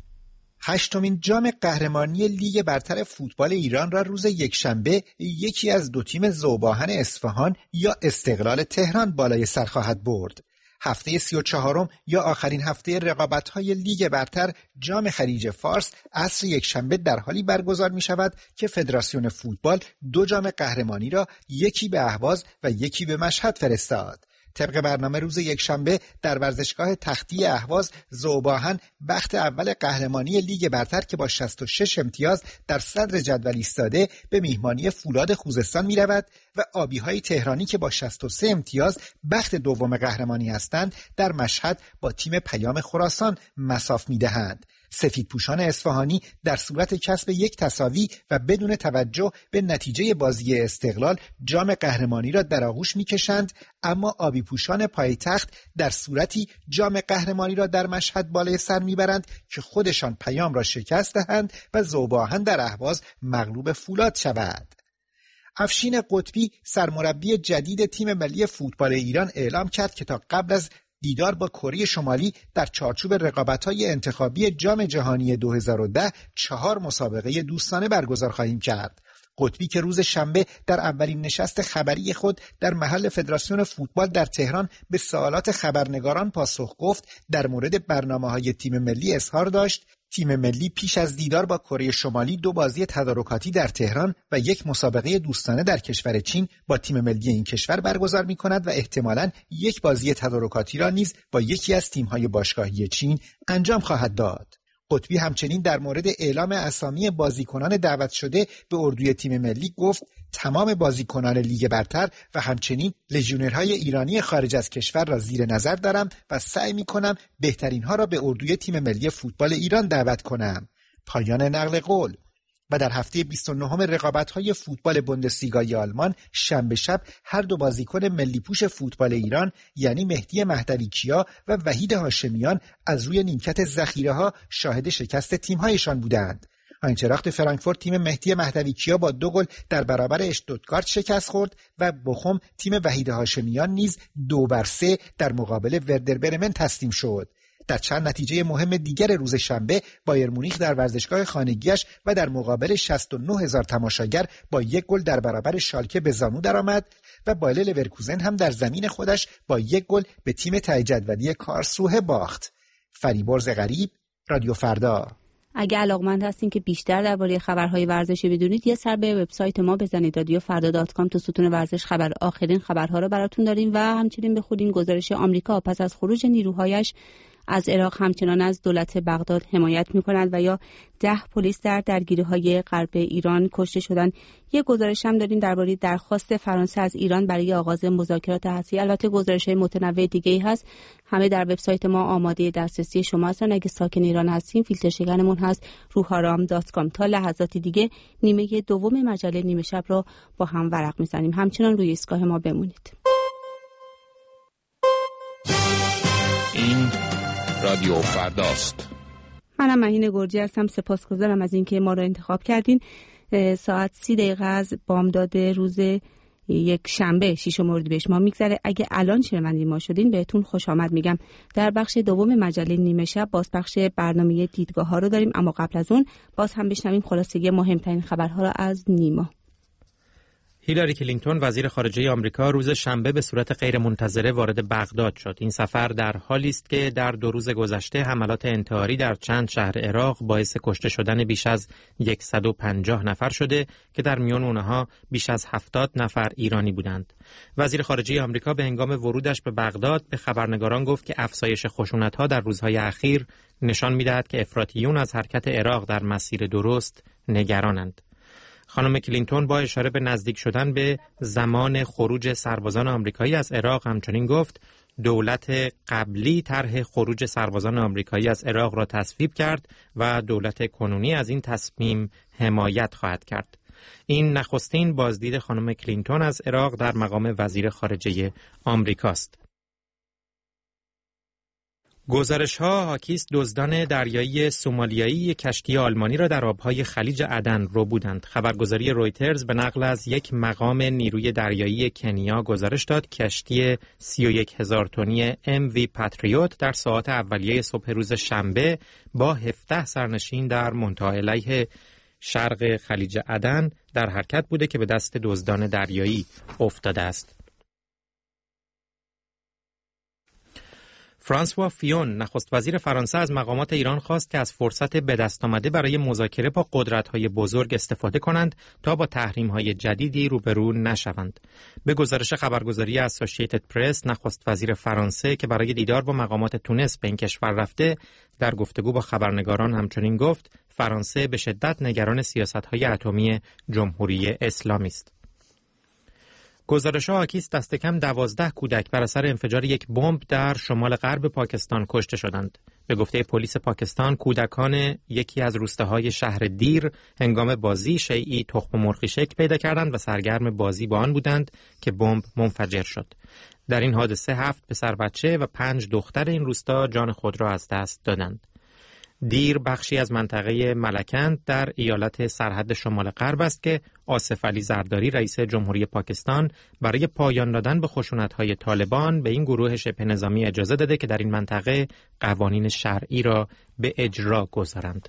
هشتمین جام قهرمانی لیگ برتر فوتبال ایران را روز یکشنبه یکی از دو تیم ذوب‌آهن اصفهان یا استقلال تهران بالای سر خواهد برد. هفته سی و چهارم یا آخرین هفته رقابت‌های لیگ برتر جام خلیج فارس عصر یکشنبه در حالی برگزار می‌شود که فدراسیون فوتبال دو جام قهرمانی را یکی به اهواز و یکی به مشهد فرستاد. طبق برنامه روز یکشنبه در ورزشگاه تختی اهواز ذوب‌آهن بخت اول قهرمانی لیگ برتر که با شصت و شش امتیاز در صدر جدول ایستاده به میهمانی فولاد خوزستان می رود و آبی‌های تهرانی که با شصت و سه امتیاز بخت دوم قهرمانی هستند در مشهد با تیم پیام خراسان مصاف می دهند. سفیدپوشان اصفهانی در صورت کسب یک تساوی و بدون توجه به نتیجه بازی استقلال جام قهرمانی را در آغوش می‌کشند، اما آبی پوشان پایتخت در صورتی جام قهرمانی را در مشهد بالای سر میبرند که خودشان پیام را شکست دهند و ذوب‌آهن در اهواز مغلوب فولاد شود. افشین قطبی سرمربی جدید تیم ملی فوتبال ایران اعلام کرد که تا قبل از دیدار با کره شمالی در چارچوب رقابت‌های انتخابی جام جهانی دو هزار و ده چهار مسابقه دوستانه برگزار خواهیم کرد. قطبی که روز شنبه در اولین نشست خبری خود در محل فدراسیون فوتبال در تهران به سوالات خبرنگاران پاسخ گفت، در مورد برنامه‌های تیم ملی اظهار داشت تیم ملی پیش از دیدار با کره شمالی دو بازی تدارکاتی در تهران و یک مسابقه دوستانه در کشور چین با تیم ملی این کشور برگزار می‌کند و احتمالاً یک بازی تدارکاتی را نیز با یکی از تیم‌های باشگاهی چین انجام خواهد داد. قطبی همچنین در مورد اعلام اسامی بازیکنان دعوت شده به اردوی تیم ملی گفت تمام بازیکنان لیگ برتر و همچنین لژیونرهای ایرانی خارج از کشور را زیر نظر دارم و سعی می‌کنم بهترین ها را به اردوی تیم ملی فوتبال ایران دعوت کنم. پایان نقل قول. و در هفته بیست و نهم رقابت‌های فوتبال بوندسلیگای آلمان شنبه شب هر دو بازیکن ملی پوش فوتبال ایران یعنی مهدی مهدوی کیا و وحید هاشمیان از روی نیمکت ذخیره‌ها شاهد شکست تیم‌هایشان بودند. آینتراخت فرانکفورت تیم مهدی مهدوی کیا با دو گل در برابر اشتوتگارت شکست خورد و بخوم تیم وحید هاشمیان نیز دو بر سه در مقابل وردر برمن تسلیم شد. در چند نتیجه مهم دیگر روز شنبه بایر مونیخ در ورزشگاه خانگیش و در مقابل شصت و نه هزار تماشاگر با یک گل در برابر شالکه به زانو درآمد و بایر لورکوزن هم در زمین خودش با یک گل به تیم ته جدولی کارلسروه باخت. فریبرز غریب، رادیو فردا. اگه علاقمند هستین که بیشتر درباره خبرهای ورزشی بدونید، یه سر به وبسایت ما بزنید رادیو فردا دات کام. تو ستون ورزش خبر آخرین خبرها رو براتون داریم و همچنین بخونین گزارش آمریکا پس از خروج نیروهایش از عراق همچنان از دولت بغداد حمایت می‌کنند و یا ده پلیس در درگیری‌های غرب ایران کشته شدن. یک گزارش هم داریم درباره درخواست فرانسه از ایران برای آغاز مذاکرات هسته‌ای. البته گزارش‌های متنوع دیگه‌ای هست، همه در وبسایت ما آماده دسترسی شما هستن. اگه ساکن ایران هستین، فیلتر شکنمون هست روحارام دات کام. تا لحظاتی دیگه نیمه دوم مجله نیمه شب رو با هم ورق می‌زنیم. همچنان روی ایستگاه ما بمونید. این رادیو فرداست. منم مهین گرجی هستم. سپاسگزارم از اینکه ما رو انتخاب کردین. ساعت سی دقیقه از بامداد روز یک شنبه ششم اردیبهشت ما میگذره. اگه الان شنونده ما شدین بهتون خوش آمد میگم. در بخش دوم مجله نیمه شب باز بخش برنامه دیدگاه ها رو داریم، اما قبل از اون باز هم بشنویم خلاصه مهمترین خبرها رو از نیما. هیلاری کلینتون وزیر خارجه آمریکا روز شنبه به صورت غیرمنتظره وارد بغداد شد. این سفر در حالی است که در دو روز گذشته حملات انتحاری در چند شهر عراق باعث کشته شدن بیش از صد و پنجاه نفر شده که در میان اونها بیش از هفتاد نفر ایرانی بودند. وزیر خارجه آمریکا به هنگام ورودش به بغداد به خبرنگاران گفت که افزایش خشونت‌ها در روزهای اخیر نشان می‌دهد که افراطیون از حرکت عراق در مسیر درست نگرانند. خانم کلینتون با اشاره به نزدیک شدن به زمان خروج سربازان آمریکایی از عراق همچنین گفت دولت قبلی طرح خروج سربازان آمریکایی از عراق را تصویب کرد و دولت کنونی از این تصمیم حمایت خواهد کرد. این نخستین بازدید خانم کلینتون از عراق در مقام وزیر خارجه آمریکاست. گزارش‌ها حاکی است دزدان دریایی سومالیایی یک کشتی آلمانی را در آب‌های خلیج عدن ربودند. خبرگزاری رویترز به نقل از یک مقام نیروی دریایی کنیا گزارش داد کشتی سی و یک هزار تنی ام وی پاتریوت در ساعات اولیه صبح روز شنبه با هفده سرنشین در منتهی علیه شرق خلیج عدن در حرکت بوده که به دست دزدان دریایی افتاده است. فرانسوا فیون نخست وزیر فرانسه از مقامات ایران خواست که از فرصت به دست آمده برای مذاکره با قدرت‌های بزرگ استفاده کنند تا با تحریم‌های جدیدی روبرو نشوند. به گزارش خبرگزاری اسوسییتد پرس، نخست وزیر فرانسه که برای دیدار با مقامات تونس به این کشور رفته، در گفتگو با خبرنگاران همچنین گفت فرانسه به شدت نگران سیاست‌های اتمی جمهوری اسلامی است. گزارش‌ها حاکی است دست کم دوازده کودک بر اثر انفجار یک بمب در شمال غرب پاکستان کشته شدند. به گفته پلیس پاکستان، کودکان یکی از روستاهای شهر دیر هنگام بازی شیئی تخم مرغی شکل پیدا کردند و سرگرم بازی با آن بودند که بمب منفجر شد. در این حادثه هفت پسر بچه و پنج دختر این روستا جان خود را از دست دادند. دیر بخشی از منطقه ملکند در ایالت سرحد شمال غرب است که آصف علی زرداری رئیس جمهوری پاکستان برای پایان دادن به خشونت‌های طالبان به این گروه شبه نظامی اجازه داده که در این منطقه قوانین شرعی را به اجرا گذارند.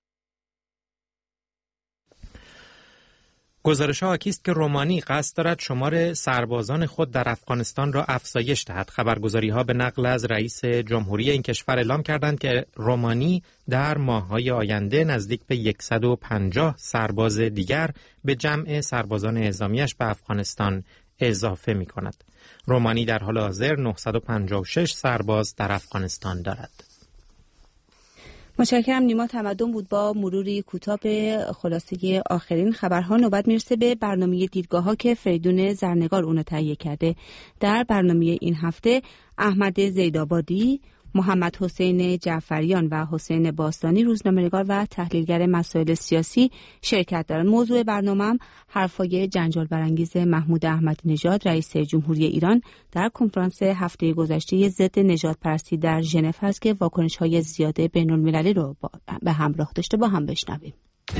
گزارش‌ها حاکی است که رومانی قصد دارد شمار سربازان خود در افغانستان را افزایش دهد. خبرگزاری‌ها به نقل از رئیس جمهوری این کشور اعلام کردند که رومانی در ماه‌های آینده نزدیک به صد و پنجاه سرباز دیگر به جمع سربازان اعزامیش به افغانستان اضافه می‌کند. رومانی در حال حاضر نهصد و پنجاه و شش سرباز در افغانستان دارد. متشکرم. نیما تمدن بود با مروری کوتاه به خلاصه آخرین خبرها. نوبت میرسه به برنامه دیدگاه ها که فریدون زرنگار اونو تهیه کرده. در برنامه این هفته احمد زیدآبادی، محمد حسین جعفریان و حسین باستانی روزنامه‌نگار و تحلیلگر مسائل سیاسی شرکت دارند. موضوع برنامه‌ام حرفای جنجال برانگیز محمود احمدی نژاد رئیس جمهوری ایران در کنفرانس هفته گذشته ضد نژادپرستی در ژنو است که واکنش‌های زیاد بین‌المللی رو به همراه داشته. با هم بشنویم.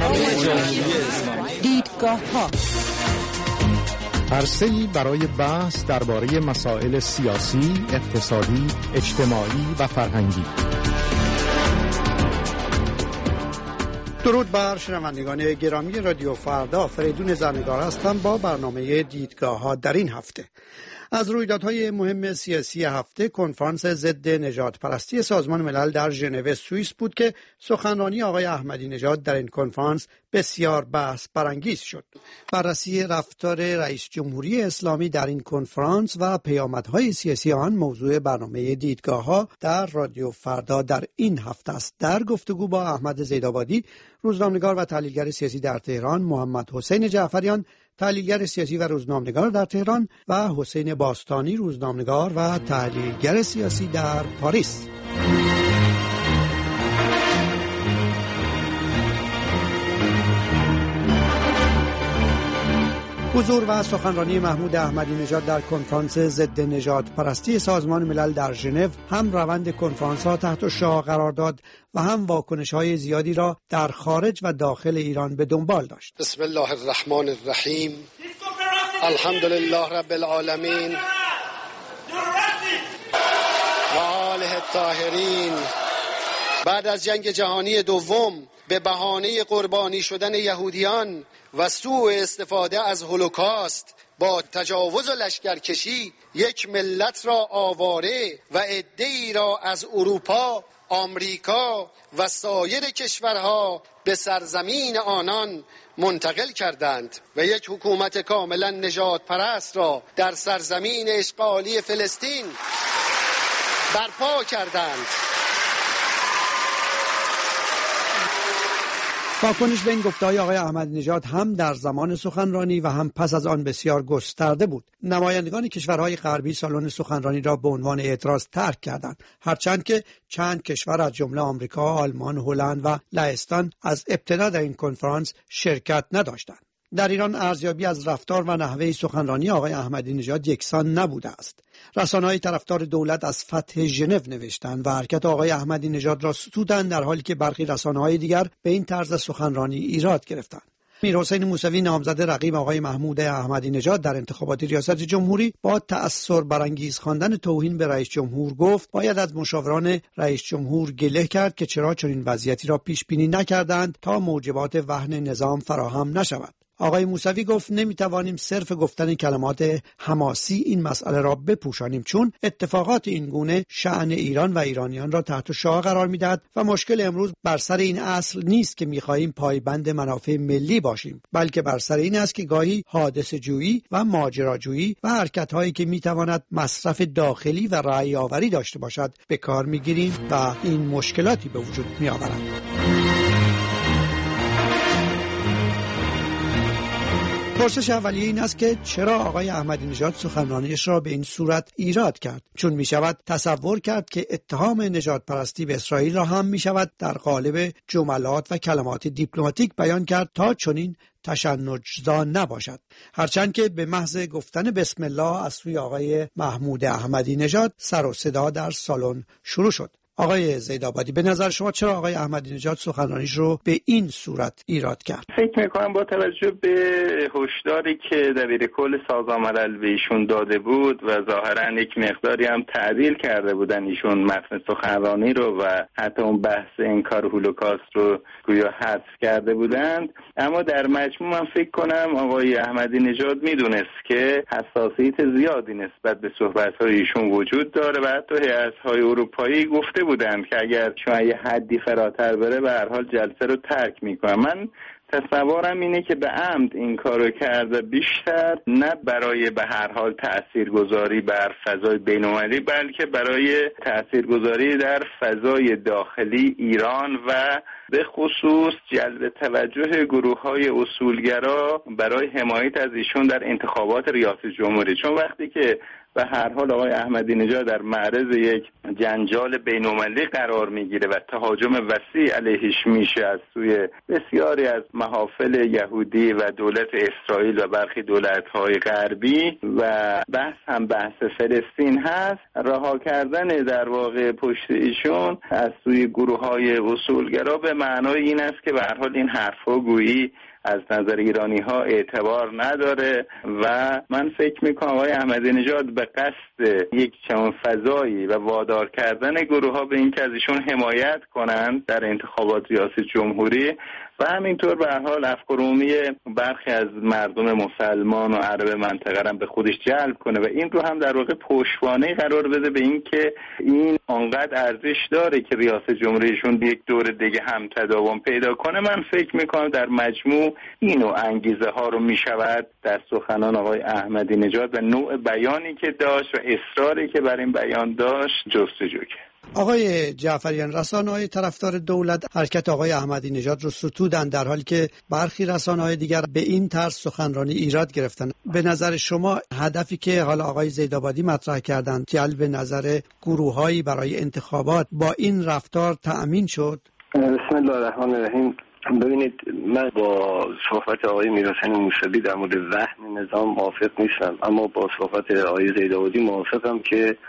دیدگاه‌ها عرصه‌ای برای بحث درباره مسائل سیاسی، اقتصادی، اجتماعی و فرهنگی. درود بر شنوندگان گرامی رادیو فردا، فریدون زرنگار هستم با برنامه دیدگاه‌ها در این هفته. از رویدادهای مهم سیاسی هفته کنفرانس ضد نژاد پرستی سازمان ملل در ژنو سوئیس بود که سخنرانی آقای احمدی نژاد در این کنفرانس بسیار بحث برانگیز شد. بررسی رفتار رئیس جمهوری اسلامی در این کنفرانس و پیامدهای سیاسی آن موضوع برنامه دیدگاه‌ها در رادیو فردا در این هفته است. در گفتگو با احمد زیدآبادی، روزنامه‌نگار و تحلیلگر سیاسی در تهران، محمد حسین جعفریان، تحلیلگر سیاسی و روزنامه‌نگار در تهران و حسین باستانی، روزنامه‌نگار و تحلیلگر سیاسی در پاریس. حضور و سخنرانی محمود احمدی نژاد در کنفرانس ضد نژاد پرستی سازمان ملل در ژنو هم روند کنفرانس ها تحت شعاع قرار داد و هم واکنش های زیادی را در خارج و داخل ایران به دنبال داشت. بسم الله الرحمن الرحیم. الحمدلله رب العالمین و آله الطاهرین. بعد از جنگ جهانی دوم به بهانه قربانی شدن یهودیان و سوء استفاده از هولوکاست با تجاوز و لشکرکشی یک ملت را آواره و عده‌ای را از اروپا، آمریکا و سایر کشورها به سرزمین آنان منتقل کردند و یک حکومت کاملا نژاد پرست را در سرزمین اشغالی فلسطین برپا کردند. واکنش به این گفته‌های آقای احمدی نژاد هم در زمان سخنرانی و هم پس از آن بسیار گسترده بود. نمایندگان کشورهای غربی سالن سخنرانی را به عنوان اعتراض ترک کردند، هرچند که چند کشور از جمله آمریکا، آلمان، هلند و لهستان از ابتدا در این کنفرانس شرکت نداشتند. در ایران ارزیابی از رفتار و نحوه سخنرانی آقای احمدی نژاد یکسان نبوده است. رسانه‌های طرفدار دولت از فتح ژنو نوشتند و حرکت آقای احمدی نژاد را ستودند، در حالی که برخی رسانه‌های دیگر به این طرز سخنرانی ایراد گرفتند. میرحسین موسوی، نامزد رقیب آقای محمود احمدی نژاد در انتخابات ریاست جمهوری، با تأثر برانگیز خواندن توهین به رئیس جمهور گفت باید از مشاوران رئیس جمهور گله کرد که چرا چنین وضعیتی را پیش بینی نکردند تا موجبات وهن نظام فراهم نشود. آقای موسوی گفت نمیتوانیم صرف گفتن کلمات حماسی این مسئله را بپوشانیم، چون اتفاقات این گونه شأن ایران و ایرانیان را تحت شعاع قرار میدهد و مشکل امروز بر سر این اصل نیست که میخواهیم پایبند منافع ملی باشیم، بلکه بر سر این است که گاهی حادثه جویی و ماجراجویی و حرکت‌هایی که میتواند مصرف داخلی و رأی آوری داشته باشد به کار میگیریم و این مشکلاتی به وجود میآورد. پرسش اولیه این است که چرا آقای احمدی نژاد سخنرانیش را به این صورت ایراد کرد؟ چون می شود تصور کرد که اتهام نژاد پرستی به اسرائیل را هم می شود در قالب جملات و کلمات دیپلماتیک بیان کرد تا چنین تشنج‌زا نباشد. هرچند که به محض گفتن بسم الله از سوی آقای محمود احمدی نژاد سر و صدا در سالن شروع شد. آقای زیدآبادی، به نظر شما چرا آقای احمدی نژاد سخنرانیش رو به این صورت ایراد کرد؟ فکر میکنم با توجه به هشداری که دبیر کل سازمان ملل به ایشون داده بود و ظاهرا یک مقداری هم تعدیل کرده بودن ایشون متن سخنرانی رو و حتی اون بحث انکار هولوکاست رو گویا حذف کرده بودند، اما در مجموع من فکر کنم آقای احمدی نژاد میدونست که حساسیت زیادی نسبت به صحبت‌های ایشون وجود داره و حتی هیئت‌های اروپایی گفته بودند که اگر شما یه حدی فراتر بره به هر حال جلسه رو ترک میکنه. من تصورم اینه که به عمد این کارو کرده، بیشتر نه برای به هر حال تاثیرگذاری بر فضای بین‌المللی بلکه برای تاثیرگذاری در فضای داخلی ایران و به خصوص جلب توجه گروه‌های اصولگرا برای حمایت از ایشون در انتخابات ریاست جمهوری. چون وقتی که به هر حال آقای احمدی نژاد در معرض یک جنجال بین‌المللی قرار میگیره و تهاجم وسیع علیهش میشه از سوی بسیاری از محافل یهودی و دولت اسرائیل و برخی دولت‌های غربی و بحث هم بحث فلسطین هست، رها کردن در واقع پشت ایشون از سوی گروه‌های اصولگرا به معنای این است که به هر حال این حرف‌ها گویی از نظر ایرانی ها اعتبار نداره و من فکر میکنم آقای احمدی نژاد به قصد یک چنان فضایی و وادار کردن گروه ها به این که از ایشون حمایت کنند در انتخابات ریاست جمهوری و همینطور به هر حال افکار عمومی برخی از مردم مسلمان و عرب منطقه هم به خودش جلب کنه و این رو هم در واقع پشتوانه قرار بده به این که این آنقدر ارزش داره که ریاست جمهوریشون یک دور دیگه هم تداوم پیدا کنه. من فکر میکنم در مجموع این نوع انگیزه ها رو میشود در سخنان آقای احمدی نژاد و نوع بیانی که داشت و اصراری که بر این بیان داشت جستجو کرد. آقای جعفریان، رسانه‌های طرفدار دولت حرکت آقای احمدی نژاد رو ستودن، در حالی که برخی رسانه‌های دیگر به این طرز سخنرانی ایراد گرفتن. به نظر شما هدفی که حالا آقای زیدآبادی مطرح کردند جلب نظر گروه‌هایی برای انتخابات با این رفتار تأمین شد؟ بسم الله الرحمن الرحیم. ببینید، من با صحبت آقای میرحسین موسوی در مورد وهن نظام موافق نیستم، اما با صحبت آقای زیدآبادی موافقم که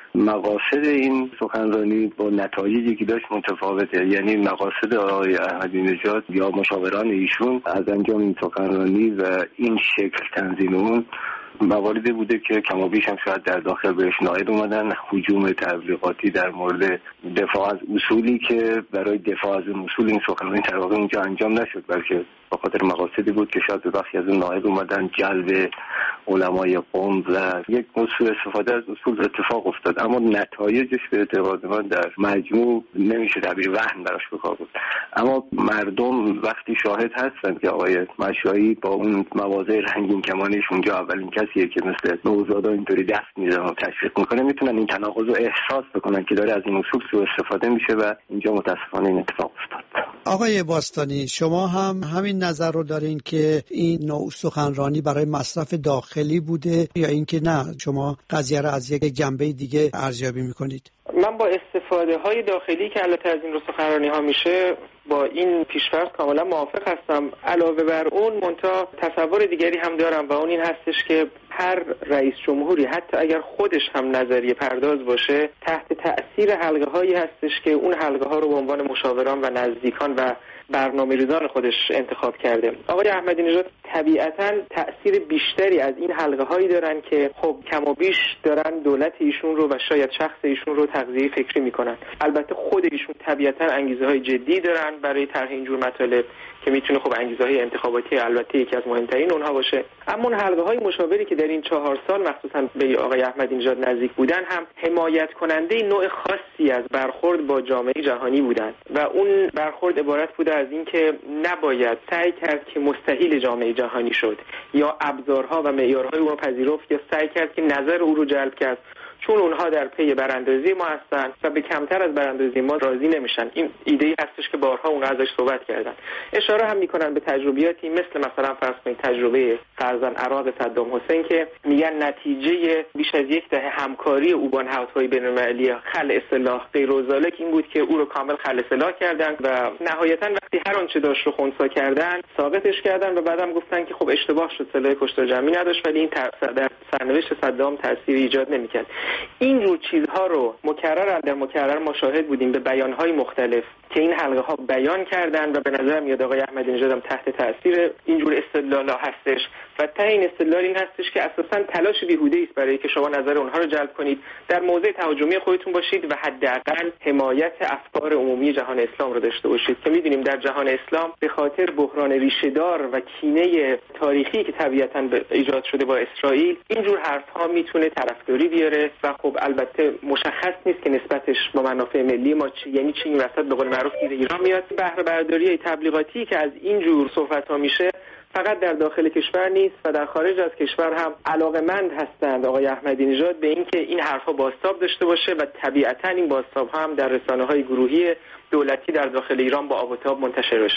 مقاصد این سخنرانی با نتایجی که داشت متفاوته. یعنی مقاصد آقای احمدی نژاد یا مشاوران ایشون از انجام این سخنرانی و این شکل تنظیم اون مواردی بوده که کما بیش هم شاید در داخل بهش نائل اومدن. هجوم تبلیغاتی در مورد دفاع از اصولی که برای دفاع از اون اصول این سخنرانی در واقع اونجا انجام نشد، بلکه به خاطر مقاصدی بود که شاید به بخشی از اون نائل اومدن جلب علمای قم و یک موضوع استفاده از اصول اتفاق افتاد. اما نتایجش به اعتقاد من در مجموع نمیشه تعبیر وهن براش به کار بود. اما مردم وقتی شاهد هستن که آقای مشایی با اون مواضع رنگین کمانیش اونجا اولین کسیه که مثل نوزادا اینطوری دست میزنه و تشویق میکنه، میتونن این تناقض رو احساس بکنن که داره از این اصول سوء استفاده میشه و اینجا متاسفانه این اتفاق افتاد. آقای باستانی، شما هم همین نظر رو دارین که این نوع سخنرانی برای مصرف داخلی بوده یا اینکه نه شما قضیه رو از یک جنبه دیگه ارزیابی میکنید؟ من با استفاده های داخلی که البته از این رو سخنرانی ها میشه با این پیشفرض کاملا موافق هستم. علاوه بر اون منتها تصور دیگری هم دارم و اون این هستش که هر رئیس جمهوری حتی اگر خودش هم نظریه پرداز باشه تحت تأثیر حلقه هایی هستش که اون حلقه ها رو به عنوان مشاوران و نزدیکان و برنامه‌ریزان خودش انتخاب کرده. آقای احمدی نژاد طبیعتاً تأثیر بیشتری از این حلقه هایی دارن که خب کم و بیش دارن دولت ایشون رو و شاید شخص ایشون رو تغذیه فکری میکنن. البته خود ایشون طبیعتاً انگیزه های جدی دارن برای طرح اینجور مطالب که میتونه خب انگیزه های انتخاباتی البته یکی از مهمترین اونها باشه. اما اون حلقه های مشاوری که در این چهار سال مخصوصاً به آقای احمدی نژاد نزدیک بودن هم حمایت کننده نوع خاصی از برخورد با جامعه جهانی بودن و اون برخورد عبارت بوده از این که نباید سعی کرد که مستحیل جامعه جهانی شد یا ابزارها و معیارهای اون رو پذیرفت یا سعی کرد که نظر او رو جلب کرد، چون اونها در پی براندازی ما هستن و به کمتر از براندازی ما راضی نمیشن. این ایده هستش که بارها اونها ازش صحبت کردن. اشاره هم میکنن به تجربیاتی مثل مثلا فرض کنید تجربه فرزن عراق صدام حسین که میگن نتیجه بیش از یک دهه همکاری او با نهادهای بین‌المللی خلع سلاح غیر و ذالک این بود که او رو کامل خلع سلاح کردن و نهایتا وقتی هر آنچه داشت رو خنثی کردن ساقطش کردن و بعدم گفتن که خب اشتباه شد، سلاح کشتار جمعی نداشت، ولی این در سرنوشت صدام تاثیر ایجاد نمیکرد. این جور چیزها رو مکرر در مکرر ما شاهد بودیم به بیان‌های مختلف که این حلقه ها بیان کردن و به نظر میاد آقای احمدی نژاد هم تحت تاثیر این جور استدلال‌ها هستش و ته این استدلال این هستش که اساساً تلاش بیهوده است برای که شما نظر اونها رو جلب کنید، در موضع تهاجمی خودتون باشید و حداقل حمایت افکار عمومی جهان اسلام رو داشته باشید که می‌دونیم در جهان اسلام به خاطر بحران ریشه‌دار و کینه تاریخی که طبیعتاً ایجاد شده با اسرائیل این جور حرف‌ها میتونه طرفداری بیاره و خب البته مشخص نیست که نسبتش با منافع ملی ما چی، یعنی چی این وسط به قول معروف گیر ایران میاد. بهره برداری تبلیغاتی که از این جور صحبت‌ها میشه فقط در داخل کشور نیست و در خارج از کشور هم علاقه‌مند هستند آقای احمدی نژاد به اینکه این حرف‌ها بازتاب داشته باشه و طبیعتاً این بازتاب‌ها هم در رسانه‌های گروهی دولتی در داخل ایران با آب و تاب منتشر بشه.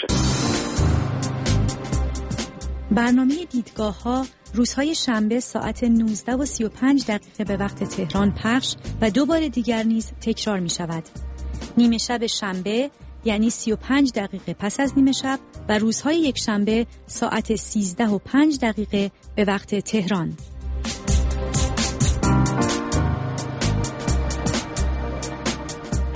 برنامه دیدگاه‌ها روزهای شنبه ساعت نوزده و سی و پنج دقیقه به وقت تهران پخش و دو بار دیگر نیز تکرار می شود. نیمه شب شنبه یعنی سی و پنج دقیقه پس از نیمه شب و روزهای یک شنبه ساعت سیزده و پنج دقیقه به وقت تهران.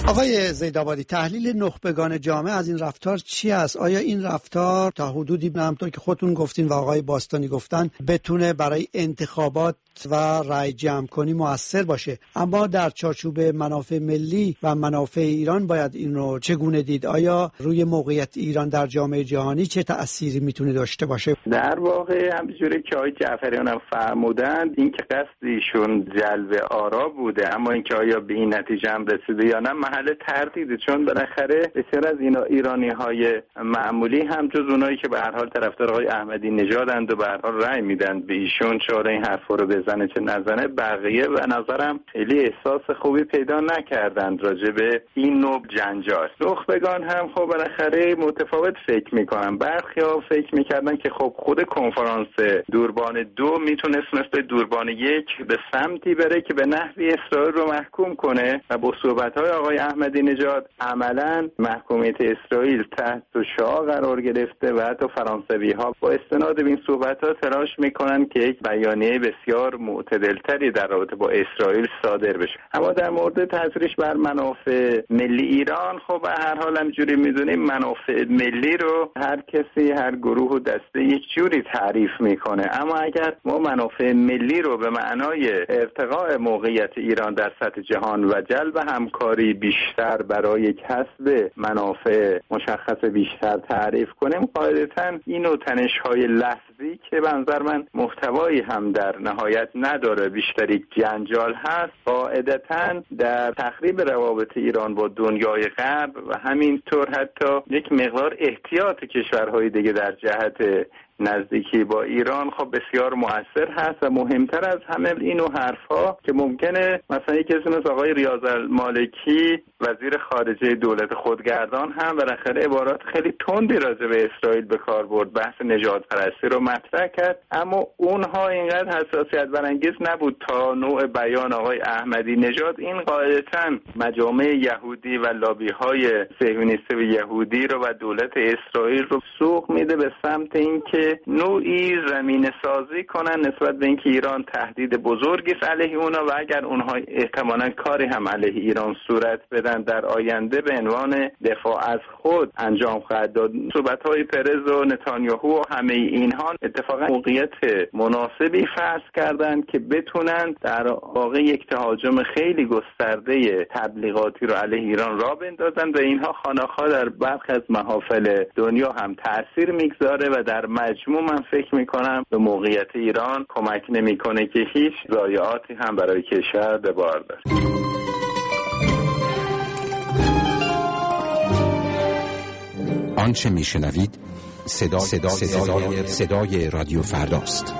آقای زیدآبادی، تحلیل نخبگان جامعه از این رفتار چی است؟ آیا این رفتار تا حدودی همونطور که خودتون گفتین و آقای باستانی گفتن بتونه برای انتخابات و رای جمع کنی مؤثر باشه، اما در چارچوب منافع ملی و منافع ایران باید این رو چگونه دید؟ آیا روی موقعیت ایران در جامعه جهانی چه تأثیری میتونه داشته باشه؟ در واقع همینجوری که آقای جعفریان هم فرمودند، این که قصدشون جلب آرا بوده، اما اینکه آیا به این نتیجه هم رسیده یا نه محل تردیده، چون بالاخره بسیار از اینا ایرانی های معمولی هم جز اونایی که به هر حال طرفدار آقای احمدی نژادند و به هر حال رأی میدن به ایشون، چاره این حرفا رو بزنه چه نزنه، بقیه به نظرم خیلی احساس خوبی پیدا نکردند راجع به این نوع جنجال. نخبگان هم خب بالاخره متفاوت فکر میکنن. برخی‌ها فکر میکردن که خب خود کنفرانس دوربان دو میتونست مثل دوربان یک به سمتی بره که به نحوی اسرائیل رو محکوم کنه و با صحبت‌های آقای احمدی نژاد عملاً محکومیت اسرائیل تحت شعاع قرار گرفته و حتی فرانسوی‌ها با استناد به این صحبت‌ها تلاش میکنن که یک بیانیه بسیار معتدلتری در رابطه با اسرائیل صادر بشه. اما در مورد تاثیرش بر منافع ملی ایران، خب به هر حال همجوری میدونیم منافع ملی رو هر کسی، هر گروه و دسته یک جوری تعریف میکنه، اما اگر ما منافع ملی رو به معنای ارتقاء موقعیت ایران در سطح جهان و جلب همکاری بیشتر برای کسب منافع مشخص بیشتر تعریف کنیم، قاعدتاً این نوع تنش‌های لفظی که به نظر من محتوایی هم در نهایت نداره، بیشتری جنجال هست، قاعدتاً در تخریب روابط ایران با دنیای غرب و همینطور حتی یک مقدار احتیاط کشورهای دیگه در جهت نزدیکی با ایران خب بسیار مؤثر هست. و مهمتر از همه اینو حرفا که ممکنه مثلا یک کسی مثل آقای ریاض المالکی وزیر خارجه دولت خودگردان هم بالاخره عبارات خیلی تندی راجع به اسرائیل به کار برد، بحث نژاد پرستی رو مطرح کرد، اما اونها اینقدر حساسیت برانگیز نبود تا نوع بیان آقای احمدی نژاد. این قاعدتاً مجامع یهودی و لابی‌های صهیونیستی و یهودی رو و دولت اسرائیل رو سوق میده به سمت اینکه نوعی زمینه سازی کنن نسبت به اینکه ایران تهدید بزرگی است علیه اونا و اگر اونها احتمالاً کاری هم علیه ایران صورت بدن در آینده به عنوان دفاع از خود انجام خواهد داد. صحبت‌های پرز و نتانیاهو و همه اینها اتفاقا موقعیت مناسبی فرض کردند که بتونن در واقع یک تهاجم خیلی گسترده تبلیغاتی رو علیه ایران راه بندازن و اینها خانه‌ها در برخی از محافل دنیا هم تاثیر میگذاره و در مجموع من فکر میکنم به موقعیت ایران کمک نمیکنه که هیچ ضایعاتی هم برای کشور به بار داره. آنچه میشنوید صدا صدا صدای, صدای رادیو فرداست.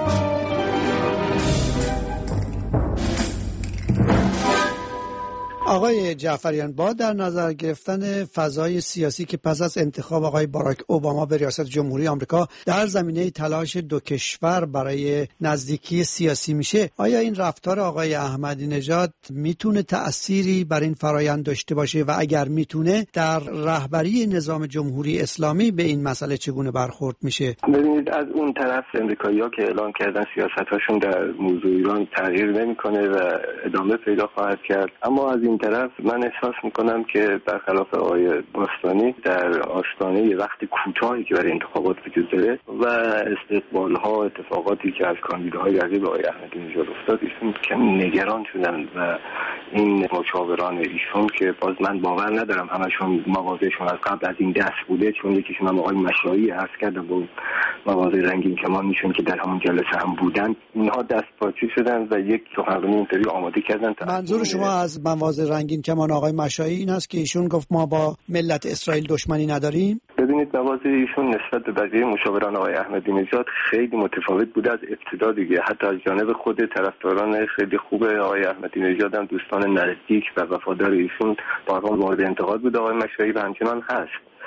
آقای جعفریان، با در نظر گرفتن فضای سیاسی که پس از انتخاب آقای باراک اوباما به ریاست جمهوری آمریکا در زمینه تلاش دو کشور برای نزدیکی سیاسی میشه، آیا این رفتار آقای احمدی نژاد میتونه تأثیری بر این فرایند داشته باشه و اگر میتونه در رهبری نظام جمهوری اسلامی به این مسئله چگونه برخورد میشه؟ ببینید، از اون طرف امریکایی‌ها که اعلام کردن سیاست‌هاشون در موضوع ایران تغییر نمیکنه و ادامه پیدا خواهد کرد، اما از این طرف من احساس میکنم که برخلاف آقای باستانی در آستانه وقت کوتاهی که برای انتخابات وجود داره و استقبال‌ها اتفاقاتی که از کاندیداهای رقیب آقای احمدی نژاد افتاد، ایشون کم نگران شدن و این مشاوران ایشون که باز من باور ندارم همشون مواضعشون از قبل از این دست بوده، چون یکیشون هم آقای مشایی عرض کرده با مواضع رنگین کمانیشون که در همون جلسه هم بودن، اینها دست پاچی شدن و یک سخنرانی اینطوری آماده کردن. منظور شما از مواضع رنگین کمان آقای مشایی این است که ایشون گفت ما با ملت اسرائیل دشمنی نداریم؟ ببینید، مواضع ایشون نسبت به بقیه مشاوران آقای احمدی نژاد خیلی متفاوت بوده از ابتدا دیگه. حتی از جانب خود طرفداران خیلی خوب آقای احمدی نژاد هم دوستان نزدیک و وفادار ایشون بارها مورد انتقاد بود آقای مشایی و همچنان هست.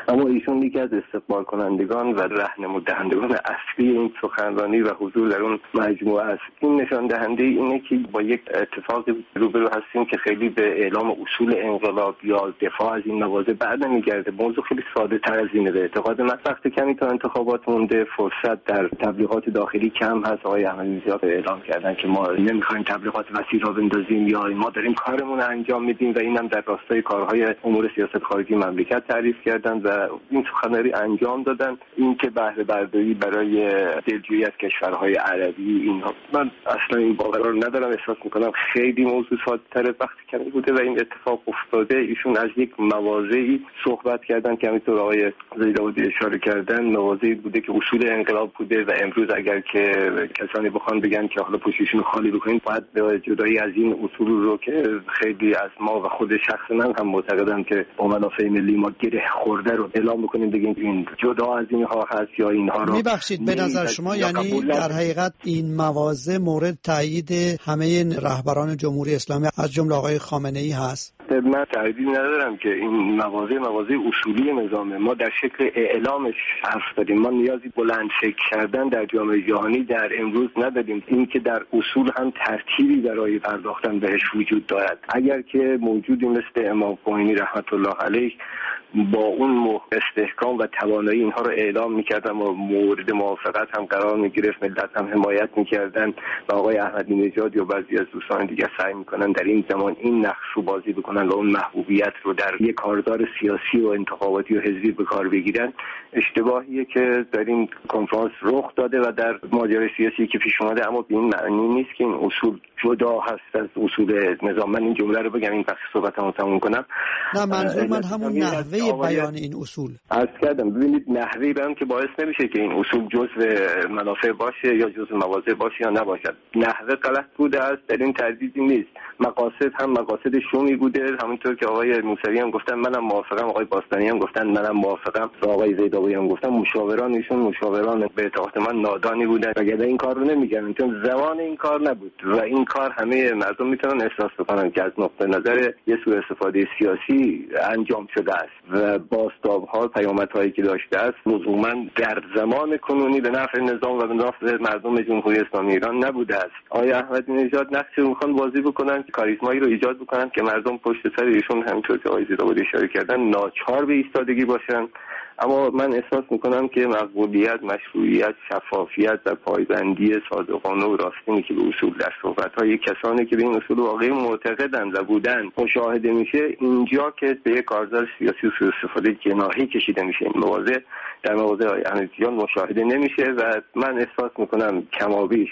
اما ایشون یکی از استقبال کنندگان و راهنمود دهندگان اصلی این سخنرانی و حضور در اون مجموعه است. این نشان دهنده اینه که با یک اتفاق روبرو هستیم که خیلی به اعلام اصول انقلاب یا دفاع از این مواضع بعد نمیگرده. موضوع خیلی ساده تر از اینه به اعتقاد من. وقت کمی تا انتخابات مونده، فرصت در تبلیغات داخلی کم هست. آقای احمدی نژاد اعلام کردن که ما نمیخوایم تبلیغات وسیع را بندازیم یا ما داریم کارمون رو انجام میدیم و اینم در راستای کارهای امور سیاست خارجی مملکت تعریف کردن و این سخنرانی انجام دادن. این که بهره برداری برای دلجویی از کشورهای عربی، اینها من اصلا این باور رو ندارم. احساس میکنم خیلی موضوع ساده‌تر وقتی کمی بوده و این اتفاق افتاده. ایشون از یک مواضعی صحبت کردن که همینطور آقای زیداودی اشاره کردن، مواضعی بوده که اصول انقلاب بوده و امروز اگر که کسانی بخوان بگن که حالا پوشیشون خالی بکنید، باید به جدایی از این اصول رو که خیلی از ما و خود شخص من هم معتقدم که با منافع ملی ما گره خورده رو اعلام بکنیم، بگیم این جدا از اینها هست یا اینها رو. میبخشید به نظر شما یعنی در حقیقت این مواضع مورد تایید همه رهبران جمهوری اسلامی از جمله آقای خامنه‌ای هست؟ من تردید ندارم که این مواضع مواضع اصولی نظامه. ما در شکل اعلامش حرف داریم. ما نیازی بلند فکر کردن در جامعه جهانی در امروز نداریم. این که در اصول هم ترتیبی برای پرداختن بهش وجود دارد. اگر که موجودی مثل امام خمینی رحمت الله علیه با اون استحکام و توانایی اینها رو اعلام میکردن و مورد موافقت هم قرار میگرفت، ملت هم حمایت میکردن و آقای احمدی نژاد یا بعضی از دوستان دیگه سعی میکنن در این زمان این نقش رو بازی بکنن و اون محبوبیت رو در یک کارزار سیاسی و انتخاباتی و حزبی به کار بگیرن، اشتباهیه که در این کنفرانس رخ داده و در ماجرای سیاسی که پیش اومده. اما به این معنی نیست که این اصول جدا هست از اصول نظام. من این جمله رو بگم این بخش صحبتمو تموم کنم. نه منظور من همون نحوه بیان این اصول. عرض کردم ببینید نحوه بیان که باعث نمیشه که این اصول جزء منافع باشه یا جزء مواضع باشه یا نباشد. نحوه غلط بوده است، در این تردیدی نیست. مقاصد هم مقاصد شومی بوده، همونطور که آقای موسوی هم گفتن منم موافقم، آقای باستانی هم گفتن منم موافقم و آقای زیداوی هم گفتن مشاوران ایشون مشاوران به اعتقاد من نادانی بودن اگر این کار رو نمی‌کردن، چون زمان این کار نبود و این کار همه مردم میتونن احساس بکنن که از نقطه نظر یه سوء استفاده سیاسی انجام شده است و بازتاب‌ها پیامدهایی که داشته است لزوما در زمان کنونی به نفع نظام و به نفع مردم جمهوری اسلامی ایران نبوده است. آقای احمدی نژاد نقشی رو میخوان بازی بکنن که کاریزمایی رو ایجاد بکنن که مردم پشت سر ایشون همونطور که آقای زیداوی اشاره کردن ناچار به ایستادگی باشن. اما من احساس میکنم که مقبولیت، مشروعیت، شفافیت و پایبندی صادقانه و راستینی که به اصول در صحبت‌های کسانی که به این اصول واقعی معتقدند و بودن مشاهده میشه، اینجا که به یک کارزار سیاسی و سوء استفاده جناحی کشیده میشه. این مواضع در مواضع احمدی نژاد مشاهده نمیشه و من احساس میکنم کمابیش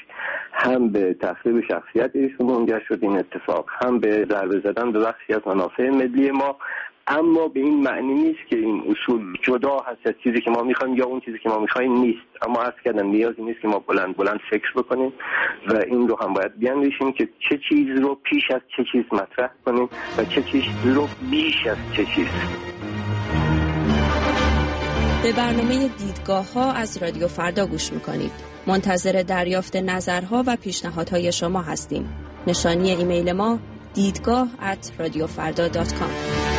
هم به تخریب شخصیت ایشون منجر شد این اتفاق، هم به ضربه زدن به بخشی از منافع ملی ما. اما به این معنی نیست که این اصول جدا هست از چیزی که ما میخوایم یا اون چیزی که ما میخوایم نیست. اما عرض کردم نیازی نیست که ما بلند بلند فکر بکنیم و این رو هم باید بیاندیشیم که چه چیز رو پیش از چه چیز مطرح کنیم و چه چیز رو بیش از چه چیز. به برنامه دیدگاه ها از رادیو فردا گوش میکنید. منتظر دریافت نظرها و پیشنهادهای شما هستیم. نشانی ایمیل ما دیدگاه ات رادیو فردا دات کام.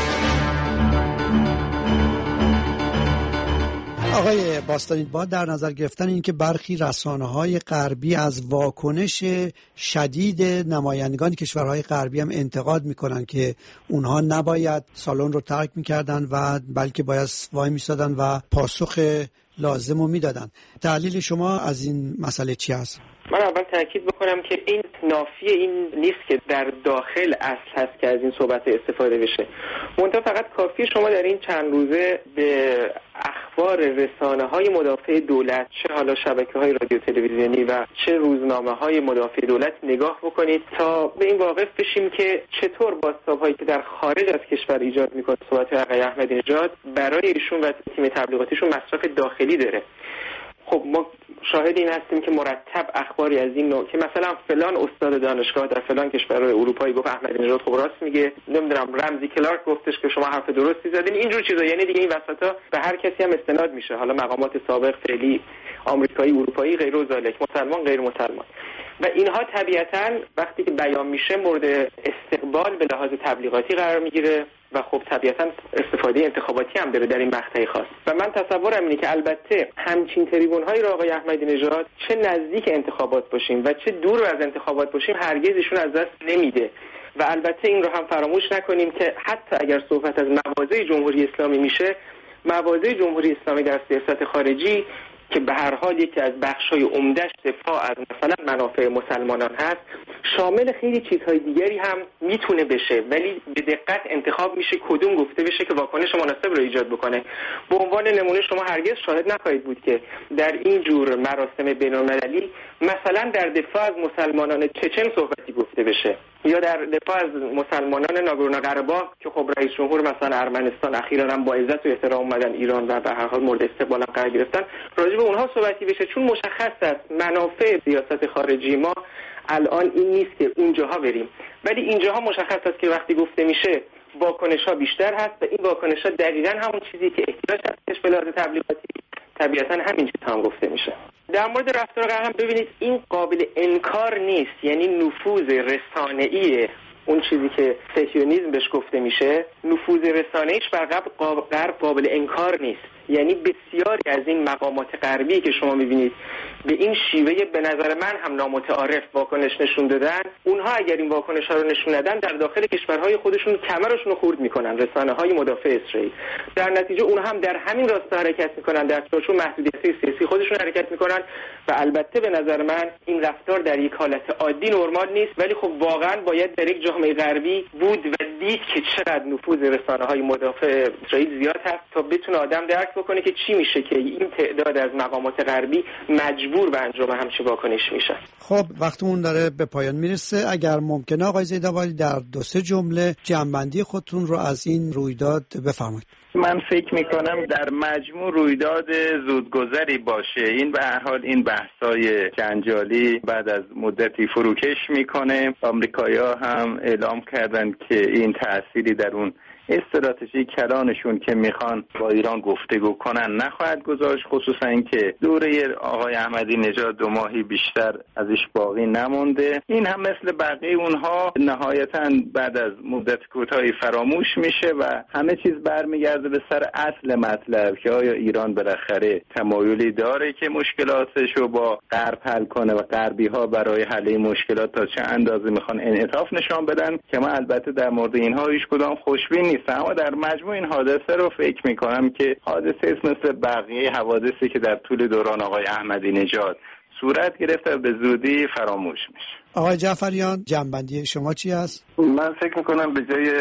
آقای باستانی، با در نظر گرفتن اینکه برخی رسانه‌های غربی از واکنش شدید نمایندگان کشورهای غربی هم انتقاد میکنن که اونها نباید سالن رو ترک میکردن و بلکه باید وای میسادن و پاسخ لازم رو میدادن، تحلیل شما از این مسئله چی هست؟ من اول تاکید بکنم که این نافی این نیست که در داخل اصل هست که از این صحبت استفاده بشه. منتها فقط کافی شما در این چند روزه به اخبار رسانه‌های مدافع دولت، چه حالا شبکه‌های رادیو تلویزیونی و چه روزنامه‌های مدافع دولت نگاه بکنید تا به این واقف بشیم که چطور بازتاب‌هایی که در خارج از کشور ایجاد می‌کنه صحبت آقای احمدی نژاد برای ایشون و تیم تبلیغاتیشون مصرف داخلی داره. خب ما شاهد این هستیم که مرتب اخباری از این نوع که مثلا فلان استاد دانشگاه در فلان کشور اروپایی گفت احمدی نژاد خب راست میگه، نمیدونم رمزی کلارک گفتش که شما حرف درستی زدین، اینجور چیزا. یعنی دیگه این وسطا به هر کسی هم استناد میشه، حالا مقامات سابق، فعلی، آمریکایی، اروپایی، غیر و ذالک، مسلمان غیر مسلمان. و اینها طبیعتاً وقتی که بیان میشه مورد استقبال به لحاظ تبلیغاتی قرار میگیره و خب طبیعتاً استفاده انتخاباتی هم داره در این مقطع خاص. و من تصورم اینه که البته همچین تریبون‌هایی را آقای احمدی نژاد چه نزدیک انتخابات باشیم و چه دور از انتخابات باشیم هرگز ایشون از دست نمیده. و البته این رو هم فراموش نکنیم که حتی اگر صحبت از مواضع جمهوری اسلامی میشه، مواضع جمهوری اسلامی در سیاست خارجی که به هر حال یکی از بخش‌های عمده‌اش دفاع از مثلا منافع مسلمانان هست، شامل خیلی چیزهای دیگری هم میتونه بشه، ولی به دقت انتخاب میشه کدوم گفته بشه که واکنش مناسب رو ایجاد بکنه. به عنوان نمونه شما هرگز شاهد نخواهید بود که در این جور مراسم بین‌المللی مثلا در دفاع از مسلمانان چچن صحبتی گفته بشه یا در دفاع از مسلمانان ناگورنو قره‌باغ که خب رئیس جمهور مثلا ارمنستان اخیراً هم با عزت و احترام اومدن ایران و به هر حال مورد استقبال قرار گرفتن، راجع به اونها صحبتی بشه، چون مشخص است منافع سیاست خارجی ما الان این نیست که اونجاها بریم، ولی اینجاها مشخص است که وقتی گفته میشه واکنش‌ها بیشتر هست و این واکنش‌ها دقیقاً همون چیزی که احتیاج هستش به لحاظ تبلیغاتی، طبیعتاً همین چیز هم گفته میشه. در مورد رفتار قهر ببینید این قابل انکار نیست، یعنی نفوذ رسانه‌ای اون چیزی که صهیونیسم بهش گفته میشه، نفوذ رسانه‌ایش بر غرب قابل انکار نیست. یعنی بسیاری از این مقامات غربی که شما میبینید به این شیوه به نظر من هم نامتعارف واکنش نشون دادن، اونها اگر این واکنش ها رو نشون ندن در داخل کشورهای خودشون کمرشون رو خورد میکنن، رسانه های مدافع اسرائیل. در نتیجه اونها هم در همین راستا حرکت میکنن، در چارچوب محدودیت سیاسی خودشون حرکت میکنن و البته به نظر من این رفتار در یک حالت عادی نرمال نیست، ولی خب واقعا باید در یک جامعه غربی بود و دید که چقدر نفوذ رسانه های مدافع اسرائیل زیاد هست تا بتونه آدم درک بکنه که چی میشه که این تعداد از مقامات غربی مجبور به انجام همچین واکنش میشن. خب وقتمون داره به پایان میرسه، اگر ممکنه آقای زیدآبادی در دو سه جمله جمع‌بندی خودتون رو از این رویداد بفرمایید. من فکر میکنم در مجموع رویداد زودگذری باشه. این به هر حال این بحث‌های جنجالی بعد از مدتی فروکش میکنه. آمریکایی‌ها هم اعلام کردن که این تأثیری در اون استراتژی کلانشون که میخوان با ایران گفتگو کنن نخواهد گذاشت، خصوصا اینکه دوره آقای احمدی نژاد دو ماهی بیشتر ازش باقی نمونده. این هم مثل بقیه اونها نهایتاً بعد از مدت کوتاهی فراموش میشه و همه چیز برمیگرده به سر اصل مطلب که آیا ایران بالاخره تمایلی داره که مشکلاتش رو با غرب حل کنه و غربی ها برای حل این مشکلات تا چه اندازه میخوان انعطاف نشان بدن، که من البته در مورد اینها هیچ کدام خوشبین نیست، اما در مجموع این حادثه رو فکر میکنم که حادثه است مثل بقیه حوادثی که در طول دوران آقای احمدی نژاد صورت گرفته به زودی فراموش میشه. آقای جعفریان جنبندی شما چی است؟ من فکر میکنم به جای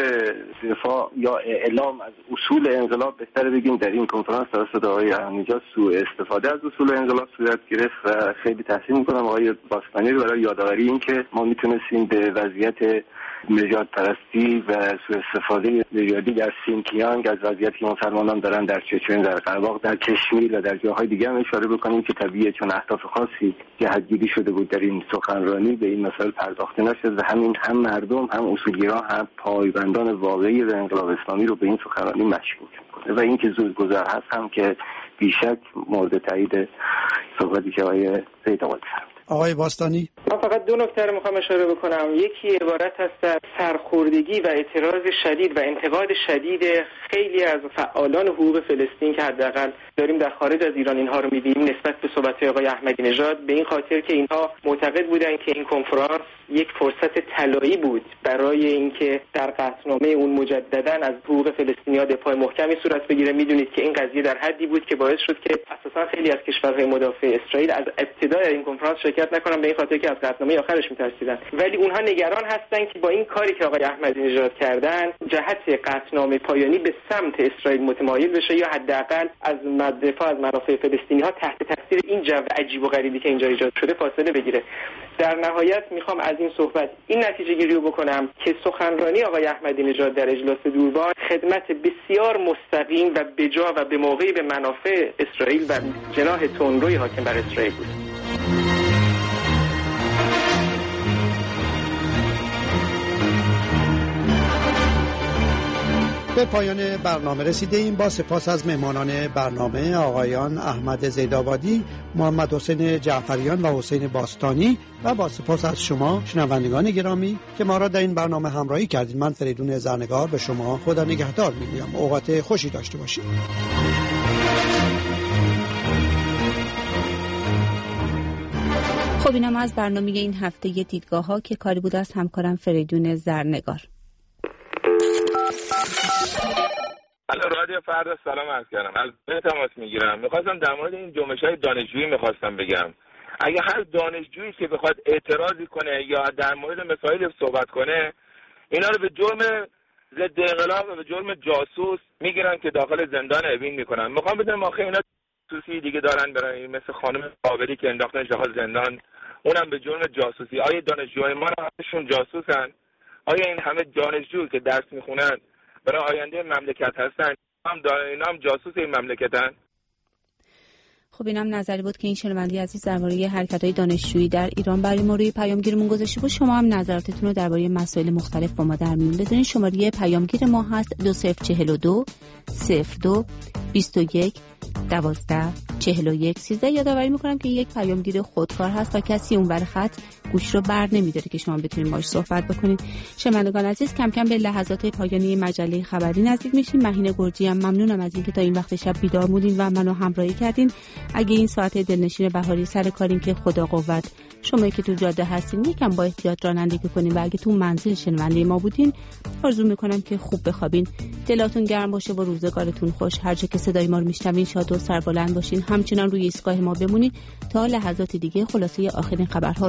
دفاع یا اعلام از اصول انقلاب بهتره بگیم در این کنفرانس توسط آقای احمدی نژاد سوء استفاده از اصول انقلاب صورت گرفت و خیلی تحسین میکنم آقای باستانی رو برای یادآوری این که ما میتونستیم به وضعیت نژاد پرستی و سوء استفاده نژادی در سینکیانگ از وضعیتی که مسلمانان دارن در چچن، در قره‌باغ، در کشمیر و در جاهای دیگه هم اشاره بکنیم که طبیعیه چون اهداف خاصی جهتگیری شده بود در این سخنرانی به این مسائل پرداخته نشد و همین هم مردم هم اصولگرا هم پایبندان واقعی به انقلاب اسلامی رو به این سخنرانی مشکوک میکنه و اینکه زودگذر هست هم که بیشک مورد تایید صحبتی که آقای زیدآبادی فرمود. آقای باستانی، من فقط دو نکته رو میخوام اشاره بکنم. یکی عبارت است از سرخوردگی و اعتراض شدید و انتقاد شدید خیلی از فعالان حقوق فلسطین که حداقل داریم در خارج از ایران اینها رو می‌بینیم نسبت به صحبت‌های آقای احمدی نژاد، به این خاطر که اینها معتقد بودن که این کنفرانس یک فرصت طلایی بود برای اینکه در قطعنامه اون مجدداً از حقوق فلسطینی‌ها دفاع محکمی صورت بگیره. میدونید که این قضیه در حدی بود که باعث شد که اساساً خیلی از کشورهای مدافع اسرائیل از ابتدای این کنفرانس شرکت نکنن، به این خاطر که از قطعنامه آخرش می‌ترسیدن. ولی اونها نگران هستن که با این کاری که آقای احمدی نژاد کردن جهت قطعنامه پایانی به سمت اسرائیل متمایل بشه یا حداقل از دفاع از منافع فلسطینی‌ها تحت تاثیر این جو عجیب و غریبی که اینجا ایجاد شده فاصله بگیره. در نهایت میخوام از این صحبت این نتیجه گیری رو بکنم که سخنرانی آقای احمدی نژاد در اجلاس دوربان خدمت بسیار مستقیم و بجا و به موقعی به منافع اسرائیل و جناح تندروی حاکم بر اسرائیل بود. به پایان برنامه رسیده ایم. با سپاس از مهمانان برنامه آقایان احمد زیدآبادی، محمد حسین جعفریان و حسین باستانی و با سپاس از شما شنوندگان گرامی که ما را در این برنامه همراهی کردید. من فریدون زرنگار به شما خدا نگهدار میگویم. اوقات خوشی داشته باشید. خب اینم از برنامه این هفته ی دیدگاه ها که کاری بود از همکارم فریدون زرنگار. حالا رادیو فردا سلام عرض کردم. از به تماس میگیرم. میخواستم در مورد این جنبش‌های دانشجویی میخواستم بگم. اگه هر دانشجویی که بخواد اعتراضی کنه یا در مورد مسائل صحبت کنه، اینا رو به جرم ضد انقلاب و به جرم جاسوس میگیرن که داخل زندان اوین میکنن. میخوام بدونم آخه اینا جاسوسی دیگه دارن برای مثل خانم قابلی که انداختن داخل زندان، اونم به جرم جاسوسی. آیا دانشجوهای ما همشون جاسوسن؟ آیا این همه دانشجو که درس میخونن برای آینده مملکت هستن، هم اینا هم جاسوس این مملکتن؟ خب اینم نظری بود که این شنونده عزیز درباره حرکت‌های دانشجویی در ایران برای ما روی پیامگیرمون گذاشته بود. شما هم نظراتتون رو درباره مسائل مختلف با ما در میون بذارین. شماره پیامگیر ما هست دو صفر چهل و دو صفر دو بیست و یک دوازده چهل و یک سیزده. یادآوری میکنم که یک پیامگیر خودکار هست و کسی اونور خط گوش رو بر نمیداره که شما بتونید باهاش صحبت بکنید. شنوندگان عزیز، کم کم به لحظات پایانی مجله خبری نزدیک میشیم. مهین گرجی هم ممنونم از اینکه تا این وقت شب بیدار بودین و منو همراهی کردین. اگه این ساعت دلنشین بهاری سر کارین که خدا قوت، شما که تو جاده هستین یکم با احتیاط رانندگی کنین و اگه تو منزل شنونده ما بودین آرزو میکنم که خوب بخوابین. دلاتون گرم باشه و روزگارتون خوش. هر جا که صدای ما رو میشنوین شاد و سربلند باشین. همچنان روی ایستگاه ما بمونید تا لحظات دیگه. خلاصه آخرین خبرها